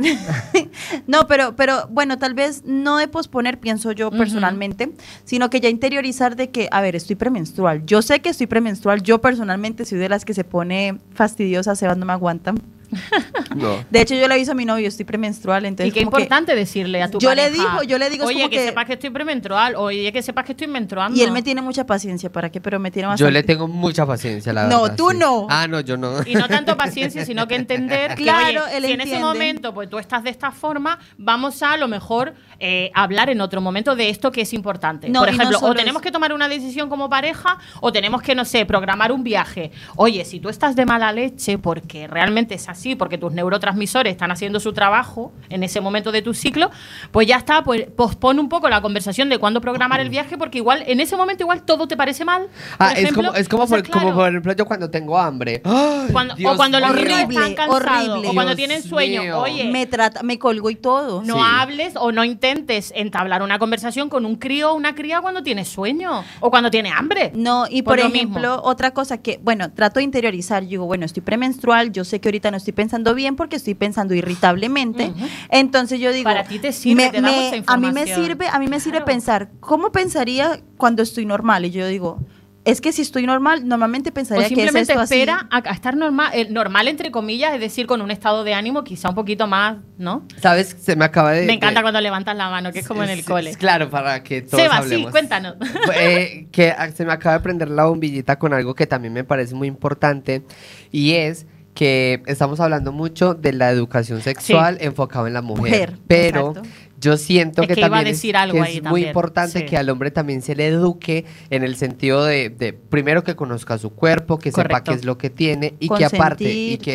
No, pero, pero bueno, tal vez no de posponer, pienso yo Ujú. personalmente, sino que ya interiorizar de que, a ver, estoy premenstrual. Yo sé que estoy premenstrual, yo personalmente soy de las que se pone fastidiosa, Sebas no me aguantan. No. De hecho, yo le aviso a mi novio, estoy premenstrual, Y entonces qué como que- importante decirle a tu Yo le pareja, digo, yo le digo, es oye, como que, que- sepas que estoy premenstrual, oye, que sepas que estoy menstruando. Y él me tiene mucha paciencia, ¿para qué? Pero me tiene Yo bastante. le tengo mucha paciencia, la No, verdad. tú sí. no. Ah, no, yo no. Y no tanto paciencia, sino que entender Claro, que, él oye, si en ese entiende. momento pues tú estás de esta forma, vamos a a lo mejor eh, hablar en otro momento de esto que es importante. No, Por y no ejemplo, o solo tenemos es- que tomar una decisión como pareja o tenemos que, no sé, programar un viaje. Oye, si tú estás de mala leche porque realmente es así, porque tus neurotransmisores están haciendo su trabajo en ese momento de tu ciclo, pues ya está, pues pospone un poco la conversación de cuándo programar el viaje porque igual en ese momento igual todo te parece mal. Ah, Por es ejemplo, como, es como, o sea, por, como claro. por ejemplo yo cuando tengo hambre. ¡Ay, Cuando- o Dios cuando los mío! niños están Horrible, cansados, horrible. o cuando Dios tienen sueño, mío. oye, Me trata, me colgo y todo. no Sí. hables o no intentes entablar una conversación con un crío o una cría cuando tiene sueño o cuando tiene hambre. No, y Por por lo ejemplo, mismo. otra cosa que, bueno, trato de interiorizar, yo digo, bueno, estoy premenstrual, yo sé que ahorita no estoy pensando bien porque estoy pensando irritablemente. Ujú. Entonces yo digo, Para ti te sirve, te da mucha a mí me información. sirve, a mí me sirve Claro. pensar, ¿cómo pensaría cuando estoy normal? Y yo digo, es que si estoy normal, normalmente O pensaría que es simplemente esto así. espera a, a estar normal, eh, normal entre comillas, es decir, con un estado de ánimo quizá un poquito más, ¿no? ¿Sabes? Se me acaba de... Me encanta de- cuando levantas la mano, que es como en el Sí, cole. sí, Claro, para que todos Seba, sí, hablemos. cuéntanos. Eh, que ah, se me acaba de prender la bombillita con algo que también me parece muy importante y es que estamos hablando mucho de la educación sexual enfocada en la mujer, Mujer, pero exacto. yo siento Es que, que iba a también es- decir algo que ahí es muy también, importante sí. que al hombre también se le eduque en el sentido de, de primero que conozca su cuerpo, que sepa Correcto. qué es lo que tiene y que aparte y Consentir, que